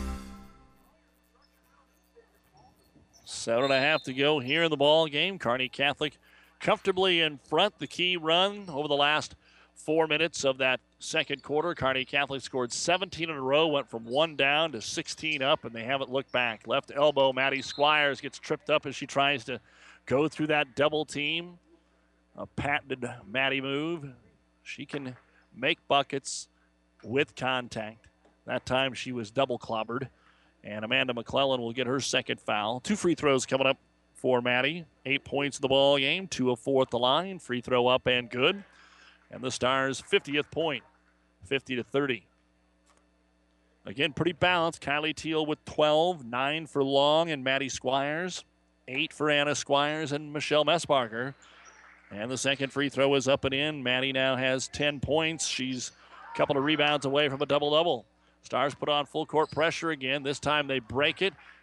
7.5 to go here in the ball game. Kearney Catholic comfortably in front. The key run over the last 4 minutes of that second quarter. Kearney Catholic scored 17 in a row, went from 1 down to 16 up, and they haven't looked back. Left elbow, Maddie Squires gets tripped up as she tries to go through that double team. A patented Maddie move. She can make buckets with contact. That time she was double clobbered. And Amanda McClellan will get her second foul. 2 free throws coming up for Maddie. 8 points in the ball game, 2 of 4 at the line. Free throw up and good. And the Stars' 50th point, 50-30. Again, pretty balanced. Kylie Teal with 12, 9 for Long and Maddie Squires, 8 for Anna Squires and Michelle Messbarger. And the second free throw is up and in. Maddie now has 10 points. She's a couple of rebounds away from a double-double. Stars put on full court pressure again. This time they break it.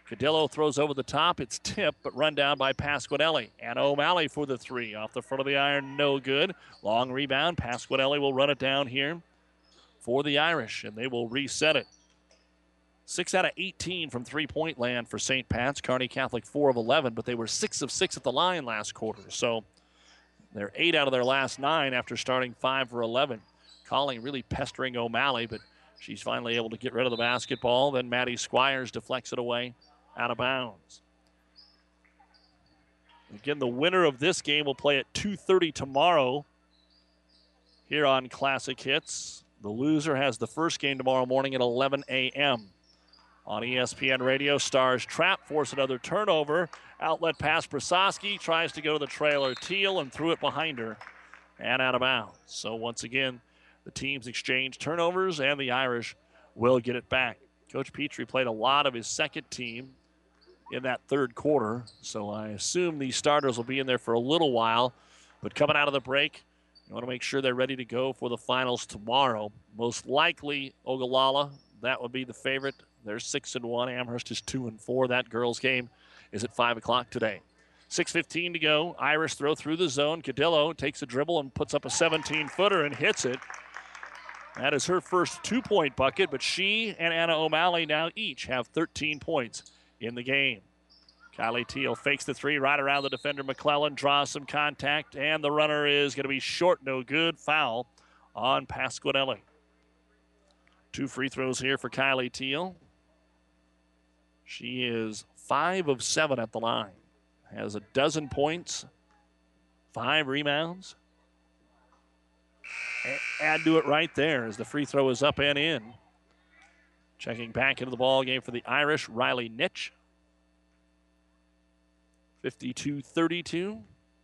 Cadillo throws over the top. It's tipped, but run down by Pasquinelli. Anna O'Malley for the three. Off the front of the iron, no good. Long rebound. Pasquinelli will run it down here for the Irish, and they will reset it. 6 out of 18 from three-point land for St. Pat's. Kearney Catholic 4 of 11, but they were 6 of 6 at the line last quarter. So they're 8 out of their last 9 after starting 5 for 11. Colling really pestering O'Malley, but she's finally able to get rid of the basketball. Then Maddie Squires deflects it away out of bounds. Again, the winner of this game will play at 2:30 tomorrow here on Classic Hits. The loser has the first game tomorrow morning at 11 a.m. On ESPN Radio. Stars trap, force another turnover. Outlet pass, Prososki tries to go to the trailer. Teal and threw it behind her and out of bounds. So once again, the teams exchange turnovers and the Irish will get it back. Coach Petrie played a lot of his second team in that third quarter, so I assume these starters will be in there for a little while. But coming out of the break, you want to make sure they're ready to go for the finals tomorrow. Most likely Ogallala, that would be the favorite. They're 6-1. Amherst is 2-4. That girls' game is at 5 o'clock today. 6:15 to go. Irish throw through the zone. Cadillo takes a dribble and puts up a 17-footer and hits it. That is her first 2-point bucket, but she and Anna O'Malley now each have 13 points in the game. Kylie Teal fakes the three right around the defender. McClellan draws some contact, and the runner is going to be short, no good. Foul on Pasquinelli. 2 free throws here for Kylie Teal. She is 5 of 7 at the line. Has 12 points, 5 rebounds. Add to it right there as the free throw is up and in. Checking back into the ball game for the Irish, Riley Nitch. 52-32.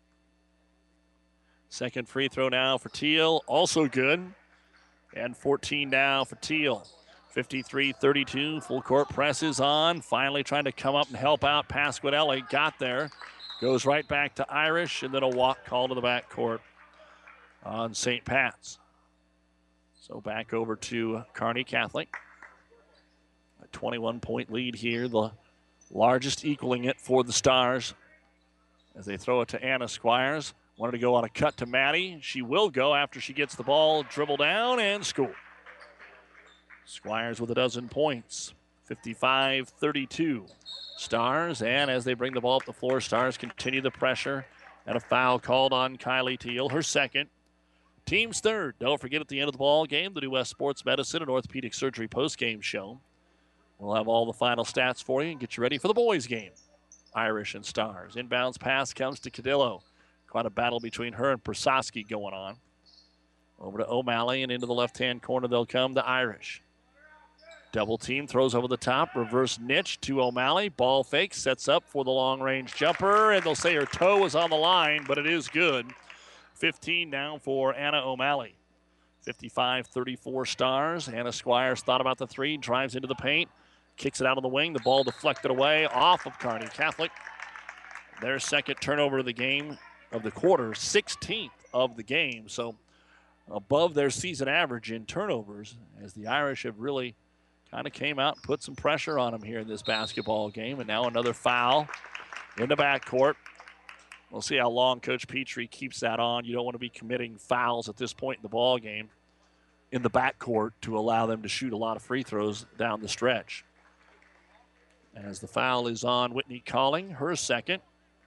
Second free throw now for Teal, also good. And 14 now for Teal. 53-32, full court presses on. Finally trying to come up and help out. Pasquinelli got there. Goes right back to Irish, and then a walk call to the backcourt on St. Pat's. So back over to Kearney Catholic. A 21-point lead here, the largest equaling it for the Stars. As they throw it to Anna Squires. Wanted to go on a cut to Maddie. She will go after she gets the ball, dribble down, and score. Squires with 12 points. 55-32. Stars, and as they bring the ball up the floor, Stars continue the pressure. And a foul called on Kylie Teal, her second. Team's third. Don't forget at the end of the ball game, the New West Sports Medicine and Orthopedic Surgery postgame show. We'll have all the final stats for you and get you ready for the boys' game. Irish and Stars. Inbounds pass comes to Cadillo. Quite a battle between her and Prososki going on. Over to O'Malley, and into the left-hand corner they'll come, the Irish. Double team, throws over the top, reverse niche to O'Malley. Ball fake, sets up for the long-range jumper, and they'll say her toe was on the line, but it is good. 15 now for Anna O'Malley. 55-34 Stars. Anna Squires thought about the three, drives into the paint, kicks it out of the wing. The ball deflected away off of Kearney Catholic. Their second turnover of the game, of the quarter, 16th of the game. So above their season average in turnovers, as the Irish have really kind of came out and put some pressure on them here in this basketball game. And now another foul in the backcourt. We'll see how long Coach Petrie keeps that on. You don't want to be committing fouls at this point in the ball game in the backcourt to allow them to shoot a lot of free throws down the stretch. As the foul is on Whitney Colling, her second.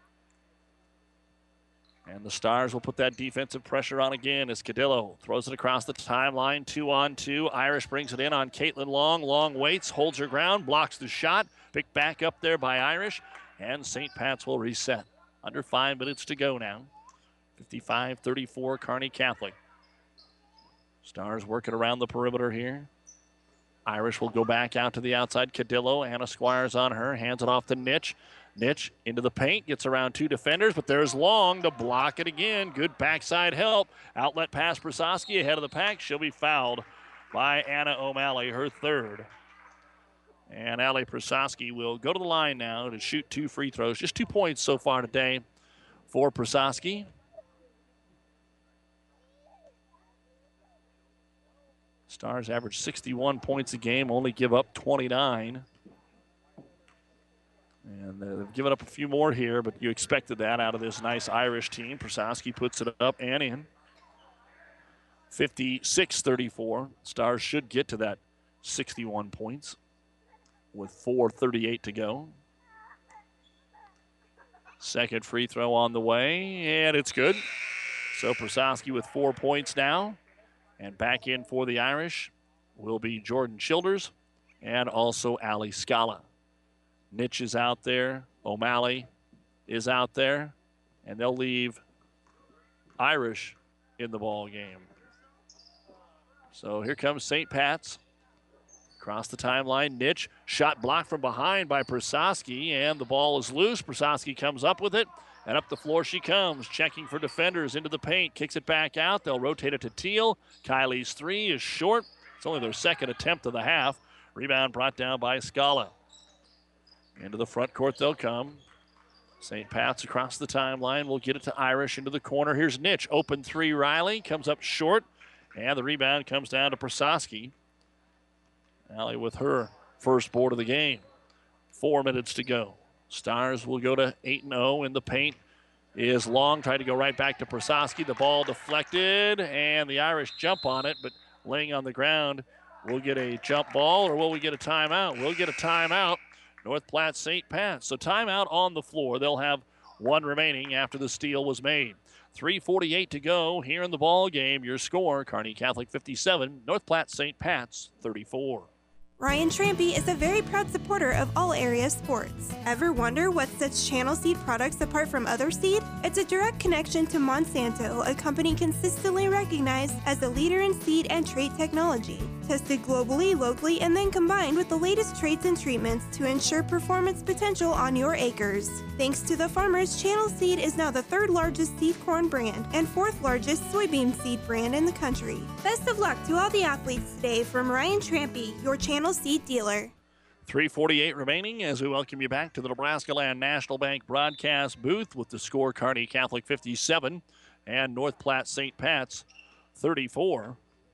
And the Stars will put that defensive pressure on again as Cadillo throws it across the timeline, 2-on-2. Irish brings it in on Caitlin Long. Long waits, holds her ground, blocks the shot. Picked back up there by Irish. And St. Pat's will reset. Under 5 minutes to go now. 55-34 Kearney Catholic. Stars working around the perimeter here. Irish will go back out to the outside. Cadillo, Anna Squires on her, hands it off to Nitch. Nitch into the paint, gets around 2 defenders, but there's Long to block it again. Good backside help. Outlet pass, Prososki ahead of the pack. She'll be fouled by Anna O'Malley, her third. And Allie Prososki will go to the line now to shoot 2 free throws. Just 2 points so far today for Prososki. Stars average 61 points a game, only give up 29. And they've given up a few more here, but you expected that out of this nice Irish team. Prasowski puts it up and in. 56-34. Stars should get to that 61 points with 4:38 to go. Second free throw on the way, and it's good. So Prasowski with 4 points now. And back in for the Irish will be Jordan Childers and also Ali Scala. Nitch is out there. O'Malley is out there. And they'll leave Irish in the ball game. So here comes St. Pat's. Across the timeline, Nitch. Shot blocked from behind by Prasowski, and the ball is loose. Prasowski comes up with it, and up the floor she comes, checking for defenders into the paint. Kicks it back out. They'll rotate it to Teal. Kylie's three is short. It's only their second attempt of the half. Rebound brought down by Scala. Into the front court they'll come. St. Pat's across the timeline. We'll get it to Irish into the corner. Here's Nitch. Open three, Riley. Comes up short. And the rebound comes down to Prasowski. Allie with her first board of the game. 4 minutes to go. Stars will go to 8-0 in the paint. Is Long, tried to go right back to Prasowski. The ball deflected, and the Irish jump on it, but laying on the ground. We'll get a jump ball, or will we get a timeout? We'll get a timeout. North Platte St. Pat. So timeout on the floor. They'll have one remaining after the steal was made. 3:48 to go here in the ball game. Your score, Kearney Catholic 57, North Platte St. Pat's 34. Ryan Trampy is a very proud supporter of all area sports. Ever wonder what sets Channel Seed products apart from other seed? It's a direct connection to Monsanto, a company consistently recognized as a leader in seed and trait technology. Tested globally, locally, and then combined with the latest traits and treatments to ensure performance potential on your acres. Thanks to the farmers, Channel Seed is now the third largest seed corn brand and fourth largest soybean seed brand in the country. Best of luck to all the athletes today from Ryan Trampy, your Channel Seed dealer. 3:48 remaining as we welcome you back to the Nebraska Land National Bank broadcast booth with the score Kearney Catholic 57 and North Platte St. Pat's 34.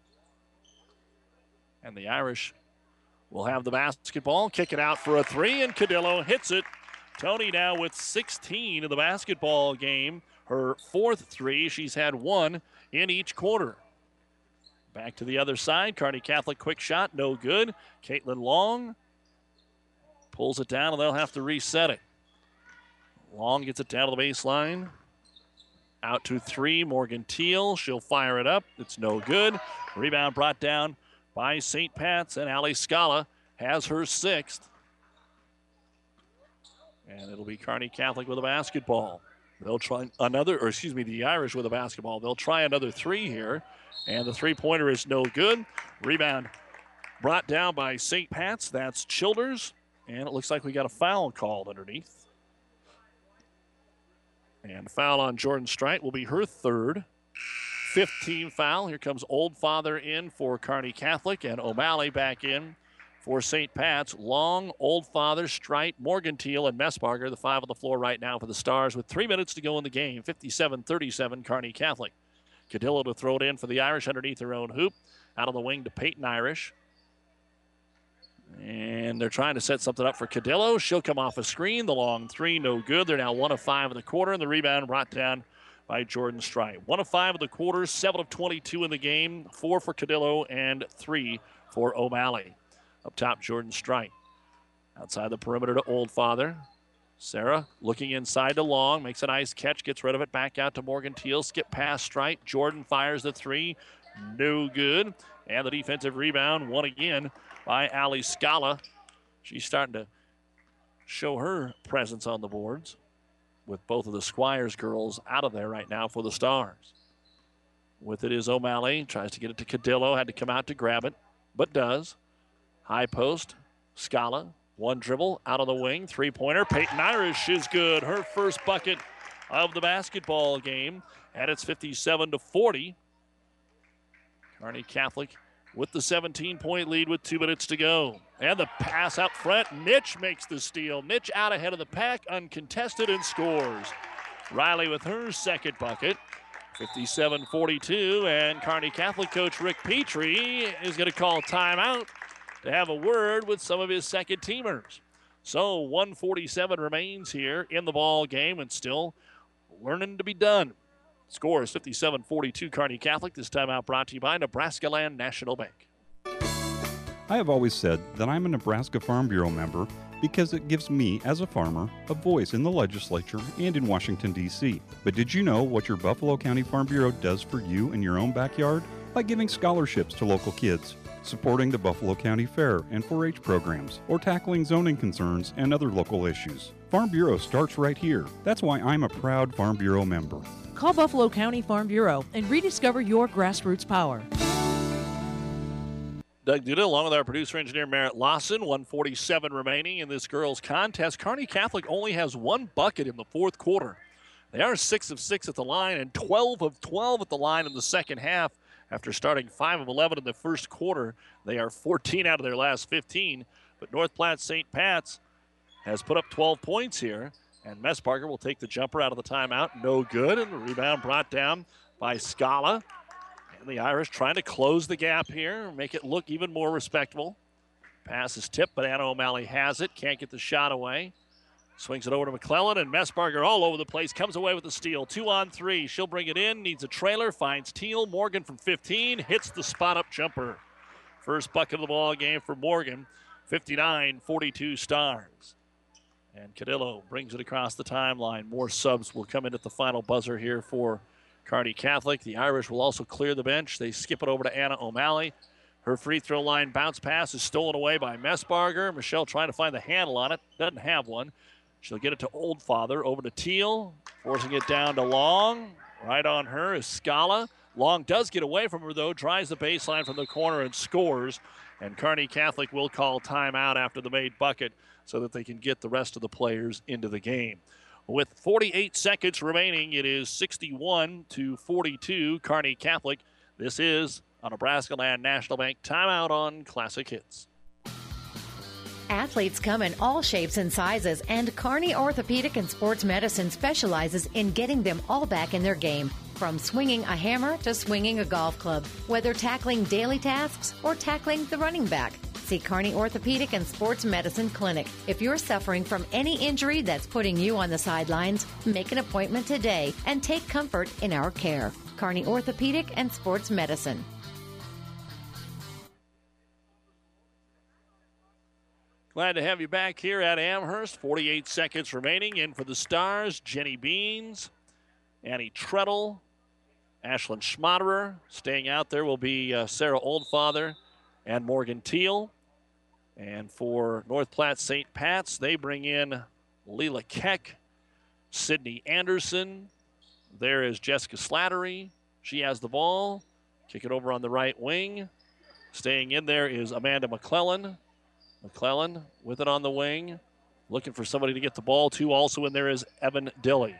And the Irish will have the basketball, kick it out for a three, and Cadillo hits it. Tony now with 16 in the basketball game. Her fourth three. She's had one in each quarter. Back to the other side. Kearney Catholic quick shot, no good. Caitlin Long pulls it down, and they'll have to reset it. Long gets it down to the baseline. Out to three, Morgan Teal. She'll fire it up. It's no good. Rebound brought down by St. Pat's, and Ali Scala has her sixth. And it'll be Kearney Catholic with a basketball. They'll try the Irish with a basketball. They'll try another three here, and the three-pointer is no good. Rebound brought down by St. Pat's. That's Childers, and it looks like we got a foul called underneath. And foul on Jordan Strite will be her third. 15 foul. Here comes Oldfather in for Kearney Catholic, and O'Malley back in for St. Pat's. Long, Oldfather, Strite, Morgan Teal, and Messbarger, the five on the floor right now for the Stars with 3 minutes to go in the game. 57-37 Kearney Catholic. Cadillo to throw it in for the Irish underneath their own hoop. Out on the wing to Peyton Irish. And they're trying to set something up for Cadillo. She'll come off a screen. The long three, no good. They're now 1 of 5 in the quarter, and the rebound brought down by Jordan Strite. 1 of 5 in the quarter, 7 of 22 in the game, 4 for Cadillo and 3 for O'Malley. Up top, Jordan Strite. Outside the perimeter to Oldfather. Sarah looking inside to Long, makes a nice catch, gets rid of it, back out to Morgan Teal, skip past Strite. Jordan fires the three, no good. And the defensive rebound, won again by Ali Scala. She's starting to show her presence on the boards with both of the Squires girls out of there right now for the Stars. With it is O'Malley, tries to get it to Cadillo, had to come out to grab it, but does. High post, Scala, one dribble, out of the wing, three-pointer. Peyton Irish is good. Her first bucket of the basketball game, and it's 57-40. Kearney Catholic with the 17-point lead with 2 minutes to go. And the pass out front, Nitch makes the steal. Nitch out ahead of the pack, uncontested, and scores. Riley with her second bucket. 57-42, and Kearney Catholic coach Rick Petrie is going to call timeout to have a word with some of his second teamers. So 1:47 remains here in the ball game, and still learning to be done. Score is 57-42 Kearney Catholic. This timeout brought to you by Nebraska Land National Bank. I have always said that I'm a Nebraska Farm Bureau member because it gives me, as a farmer, a voice in the legislature and in Washington, D.C. But did you know what your Buffalo County Farm Bureau does for you in your own backyard? By giving scholarships to local kids, supporting the Buffalo County Fair and 4-H programs, or tackling zoning concerns and other local issues. Farm Bureau starts right here. That's why I'm a proud Farm Bureau member. Call Buffalo County Farm Bureau and rediscover your grassroots power. Doug Duda along with our producer engineer Merritt Lawson. 1:47 remaining in this girls contest. Kearney Catholic only has one bucket in the fourth quarter. They are 6 of 6 at the line and 12 of 12 at the line in the second half. After starting 5 of 11 in the first quarter, they are 14 out of their last 15. But North Platte St. Pat's has put up 12 points here. And Messbarger will take the jumper out of the timeout. No good. And the rebound brought down by Scala. And the Irish trying to close the gap here, make it look even more respectable. Pass is tipped, but Anna O'Malley has it. Can't get the shot away. Swings it over to McClellan, and Messbarger all over the place. Comes away with the steal. 2-on-3. She'll bring it in. Needs a trailer. Finds Teal. Morgan from 15. Hits the spot-up jumper. First bucket of the ball game for Morgan. 59-42 Stars. And Cadillo brings it across the timeline. More subs will come in at the final buzzer here for Kearney Catholic. The Irish will also clear the bench. They skip it over to Anna O'Malley. Her free throw line bounce pass is stolen away by Messbarger. Michelle trying to find the handle on it. Doesn't have one. She'll get it to Oldfather. Over to Teal. Forcing it down to Long. Right on her is Scala. Long does get away from her, though. Tries the baseline from the corner and scores. And Kearney Catholic will call timeout after the made bucket so that they can get the rest of the players into the game. With 48 seconds remaining, it is 61-42 Kearney Catholic. This is a Nebraska Land National Bank timeout on Classic Hits. Athletes come in all shapes and sizes, and Kearney Orthopedic and Sports Medicine specializes in getting them all back in their game. From swinging a hammer to swinging a golf club, whether tackling daily tasks or tackling the running back. See Kearney Orthopedic and Sports Medicine Clinic. If you're suffering from any injury that's putting you on the sidelines, make an appointment today and take comfort in our care. Kearney Orthopedic and Sports Medicine. Glad to have you back here at Amherst. 48 seconds remaining. In for the Stars, Jenny Beans, Annie Treadle, Ashlyn Schmaderer. Staying out there will be Sarah Oldfather and Morgan Teal. And for North Platte St. Pat's, they bring in Leela Keck, Sydney Anderson. There is Jessica Slattery. She has the ball. Kick it over on the right wing. Staying in there is Amanda McClellan. McClellan with it on the wing. Looking for somebody to get the ball to. Also in there is Evan Dilley.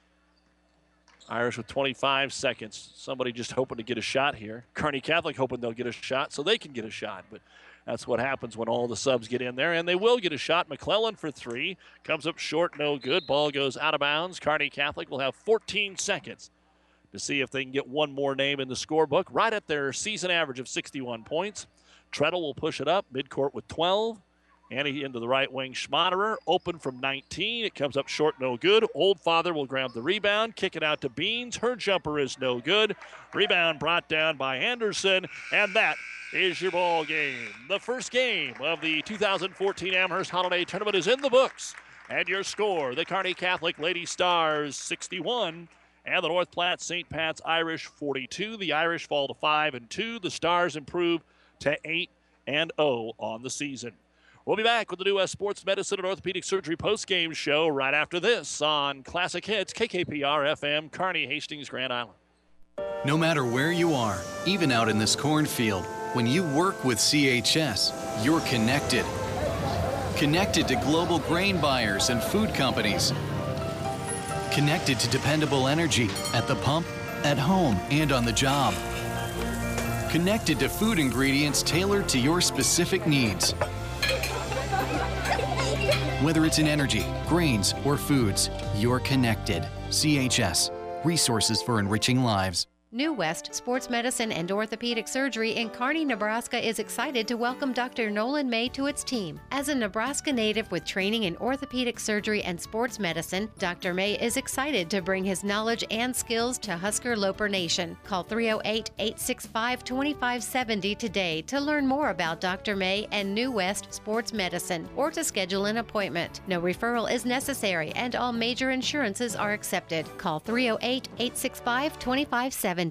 Irish with 25 seconds. Somebody just hoping to get a shot here. Kearney Catholic hoping they'll get a shot so they can get a shot. But that's what happens when all the subs get in there. And they will get a shot. McClellan for 3. Comes up short, no good. Ball goes out of bounds. Kearney Catholic will have 14 seconds to see if they can get one more name in the scorebook. Right at their season average of 61 points. Treadle will push it up. Midcourt with 12. Annie into the right wing. Schmaderer open from 19. It comes up short, no good. Oldfather will grab the rebound, kick it out to Beans. Her jumper is no good. Rebound brought down by Anderson, and that is your ball game. The first game of the 2014 Amherst Holiday Tournament is in the books. And your score, the Kearney Catholic Lady Stars 61 and the North Platte St. Pat's Irish 42. The Irish fall to 5-2. The Stars improve to 8-0 on the season. We'll be back with the new Sports Medicine and Orthopedic Surgery postgame show right after this on Classic Hits, KKPR FM, Kearney, Hastings, Grand Island. No matter where you are, even out in this cornfield, when you work with CHS, you're connected. Connected to global grain buyers and food companies. Connected to dependable energy at the pump, at home, and on the job. Connected to food ingredients tailored to your specific needs. Whether it's in energy, grains, or foods, you're connected. CHS. Resources for enriching lives. New West Sports Medicine and Orthopedic Surgery in Kearney, Nebraska is excited to welcome Dr. Nolan May to its team. As a Nebraska native with training in orthopedic surgery and sports medicine, Dr. May is excited to bring his knowledge and skills to Husker Loper Nation. Call 308-865-2570 today to learn more about Dr. May and New West Sports Medicine or to schedule an appointment. No referral is necessary and all major insurances are accepted. Call 308-865-2570.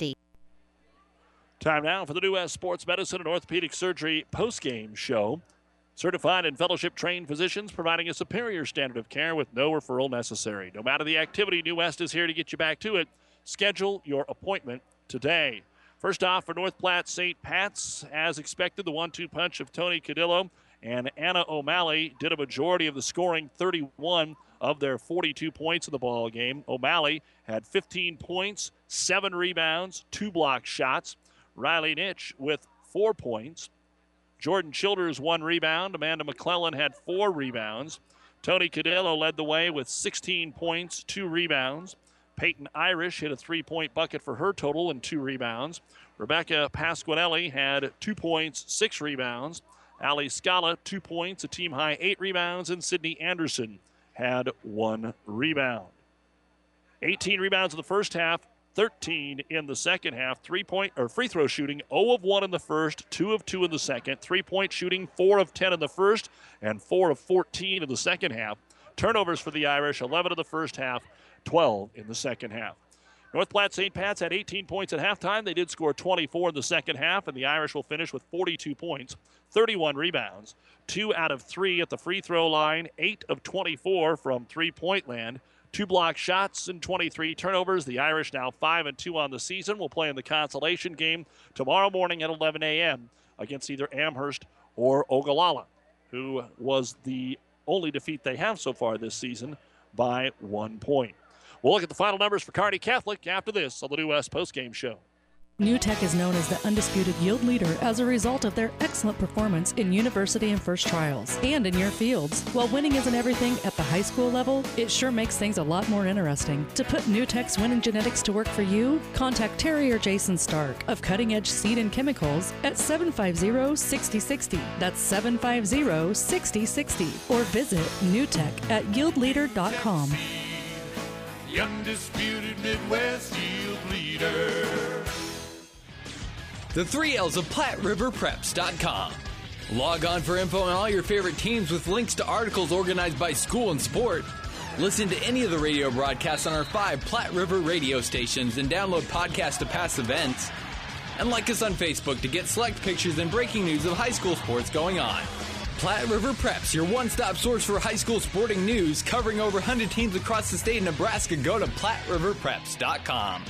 Time now for the New West Sports Medicine and Orthopedic Surgery postgame show. Certified and fellowship-trained physicians providing a superior standard of care with no referral necessary. No matter the activity, New West is here to get you back to it. Schedule your appointment today. First off, for North Platte St. Pat's, as expected, the 1-2 punch of Tony Cadillo and Anna O'Malley did a majority of the scoring, 31 of their 42 points in the ball game. O'Malley had 15 points, 7 rebounds, 2 block shots. Riley Nitch with 4 points. Jordan Childers 1 rebound. Amanda McClellan had 4 rebounds. Tony Cadillo led the way with 16 points, 2 rebounds. Peyton Irish hit a 3-point bucket for her total and 2 rebounds. Rebecca Pasquinelli had 2 points, 6 rebounds. Ali Scala 2 points, a team high 8 rebounds, and Sydney Anderson had 1 rebound. 18 rebounds in the first half, 13 in the second half. Free throw shooting 0 of 1 in the first, 2 of 2 in the second. 3-point shooting 4 of 10 in the first and 4 of 14 in the second half. Turnovers for the Irish, 11 in the first half, 12 in the second half. North Platte St. Pat's had 18 points at halftime. They did score 24 in the second half, and the Irish will finish with 42 points, 31 rebounds, 2 out of 3 at the free throw line, 8 of 24 from three-point land, 2 block shots and 23 turnovers. The Irish now 5-2 on the season. Will play in the consolation game tomorrow morning at 11 a.m. against either Amherst or Ogallala, who was the only defeat they have so far this season by 1 point. We'll look at the final numbers for Kearney Catholic after this on the New West postgame show. New Tech is known as the undisputed yield leader as a result of their excellent performance in university and first trials and in your fields. While winning isn't everything at the high school level, it sure makes things a lot more interesting. To put New Tech's winning genetics to work for you, contact Terry or Jason Stark of Cutting Edge Seed and Chemicals at 750-6060. That's 750-6060. Or visit newtech at yieldleader.com. The undisputed Midwest yield leader. The 3 L's of PlatteRiverPreps.com. Log on for info on all your favorite teams with links to articles organized by school and sport. Listen to any of the radio broadcasts on our 5 Platte River radio stations and download podcasts to past events. And like us on Facebook to get select pictures and breaking news of high school sports going on. Platte River Preps, your one-stop source for high school sporting news, covering over 100 teams across the state of Nebraska. Go to PlatteRiverPreps.com.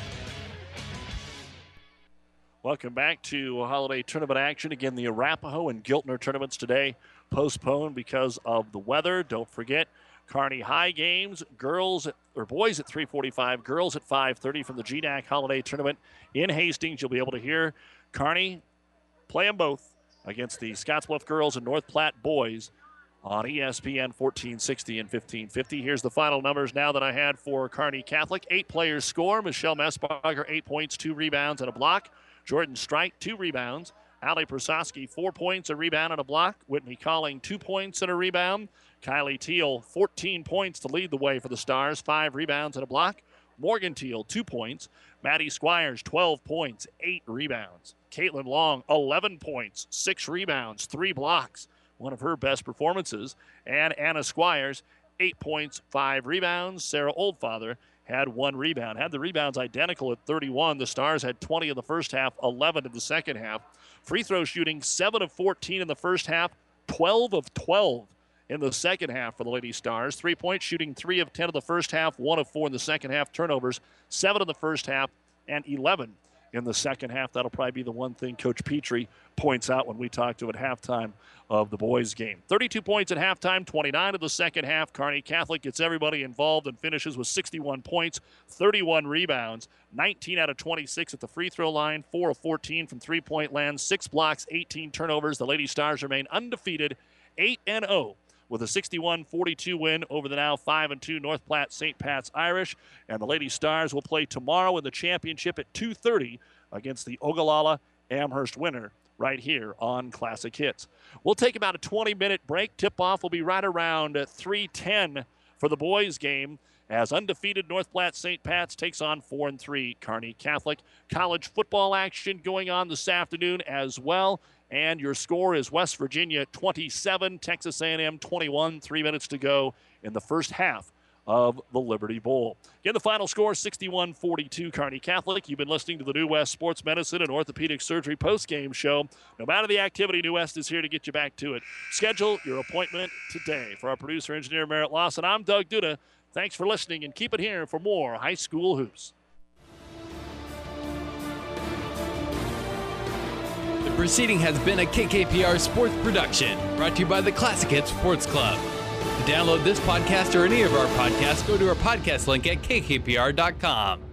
Welcome back to holiday tournament action. Again, the Arapahoe and Giltner tournaments today postponed because of the weather. Don't forget, Kearney High games, boys at 3:45, girls at 5:30 from the GNAC Holiday Tournament in Hastings. You'll be able to hear Kearney play them both against the Scottsbluff girls and North Platte boys on ESPN 1460 and 1550. Here's the final numbers now that I had for Kearney Catholic. 8 players score. Michelle Messbarger, 8 points, 2 rebounds, and a block. Jordan Strike, 2 rebounds. Allie Prososki, 4 points, a rebound, and a block. Whitney Calling, 2 points and a rebound. Kylie Teal, 14 points to lead the way for the Stars, 5 rebounds and a block. Morgan Teal, 2 points. Maddie Squires, 12 points, 8 rebounds. Caitlin Long, 11 points, 6 rebounds, 3 blocks. One of her best performances. And Anna Squires, 8 points, 5 rebounds. Sarah Oldfather had 1 rebound. Had the rebounds identical at 31. The Stars had 20 in the first half, 11 in the second half. Free throw shooting, 7 of 14 in the first half, 12 of 12 in the second half for the Lady Stars. 3-point shooting, 3 of 10 in the first half, 1 of 4 in the second half. Turnovers, 7 in the first half and 11 in the second half. That'll probably be the one thing Coach Petrie points out when we talk to him at halftime of the boys' game. 32 points at halftime, 29 in the second half. Kearney Catholic gets everybody involved and finishes with 61 points, 31 rebounds, 19 out of 26 at the free throw line, 4 of 14 from three-point land, 6 blocks, 18 turnovers. The Lady Stars remain undefeated, 8-0 with a 61-42 win over the now 5-2 North Platte St. Pat's Irish. And the Lady Stars will play tomorrow in the championship at 2:30 against the Ogallala Amherst winner right here on Classic Hits. We'll take about a 20-minute break. Tip-off will be right around 3:10 for the boys' game as undefeated North Platte St. Pat's takes on 4-3 Kearney Catholic. College football action going on this afternoon as well. And your score is West Virginia 27, Texas A&M 21, 3 minutes to go in the first half of the Liberty Bowl. Again, the final score, 61-42 Kearney Catholic. You've been listening to the New West Sports Medicine and Orthopedic Surgery postgame show. No matter the activity, New West is here to get you back to it. Schedule your appointment today. For our producer, engineer Merritt Lawson, I'm Doug Duda. Thanks for listening, and keep it here for more high school hoops. The proceeding has been a KKPR sports production, brought to you by the Classic Hits Sports Club. To download this podcast or any of our podcasts, go to our podcast link at kkpr.com.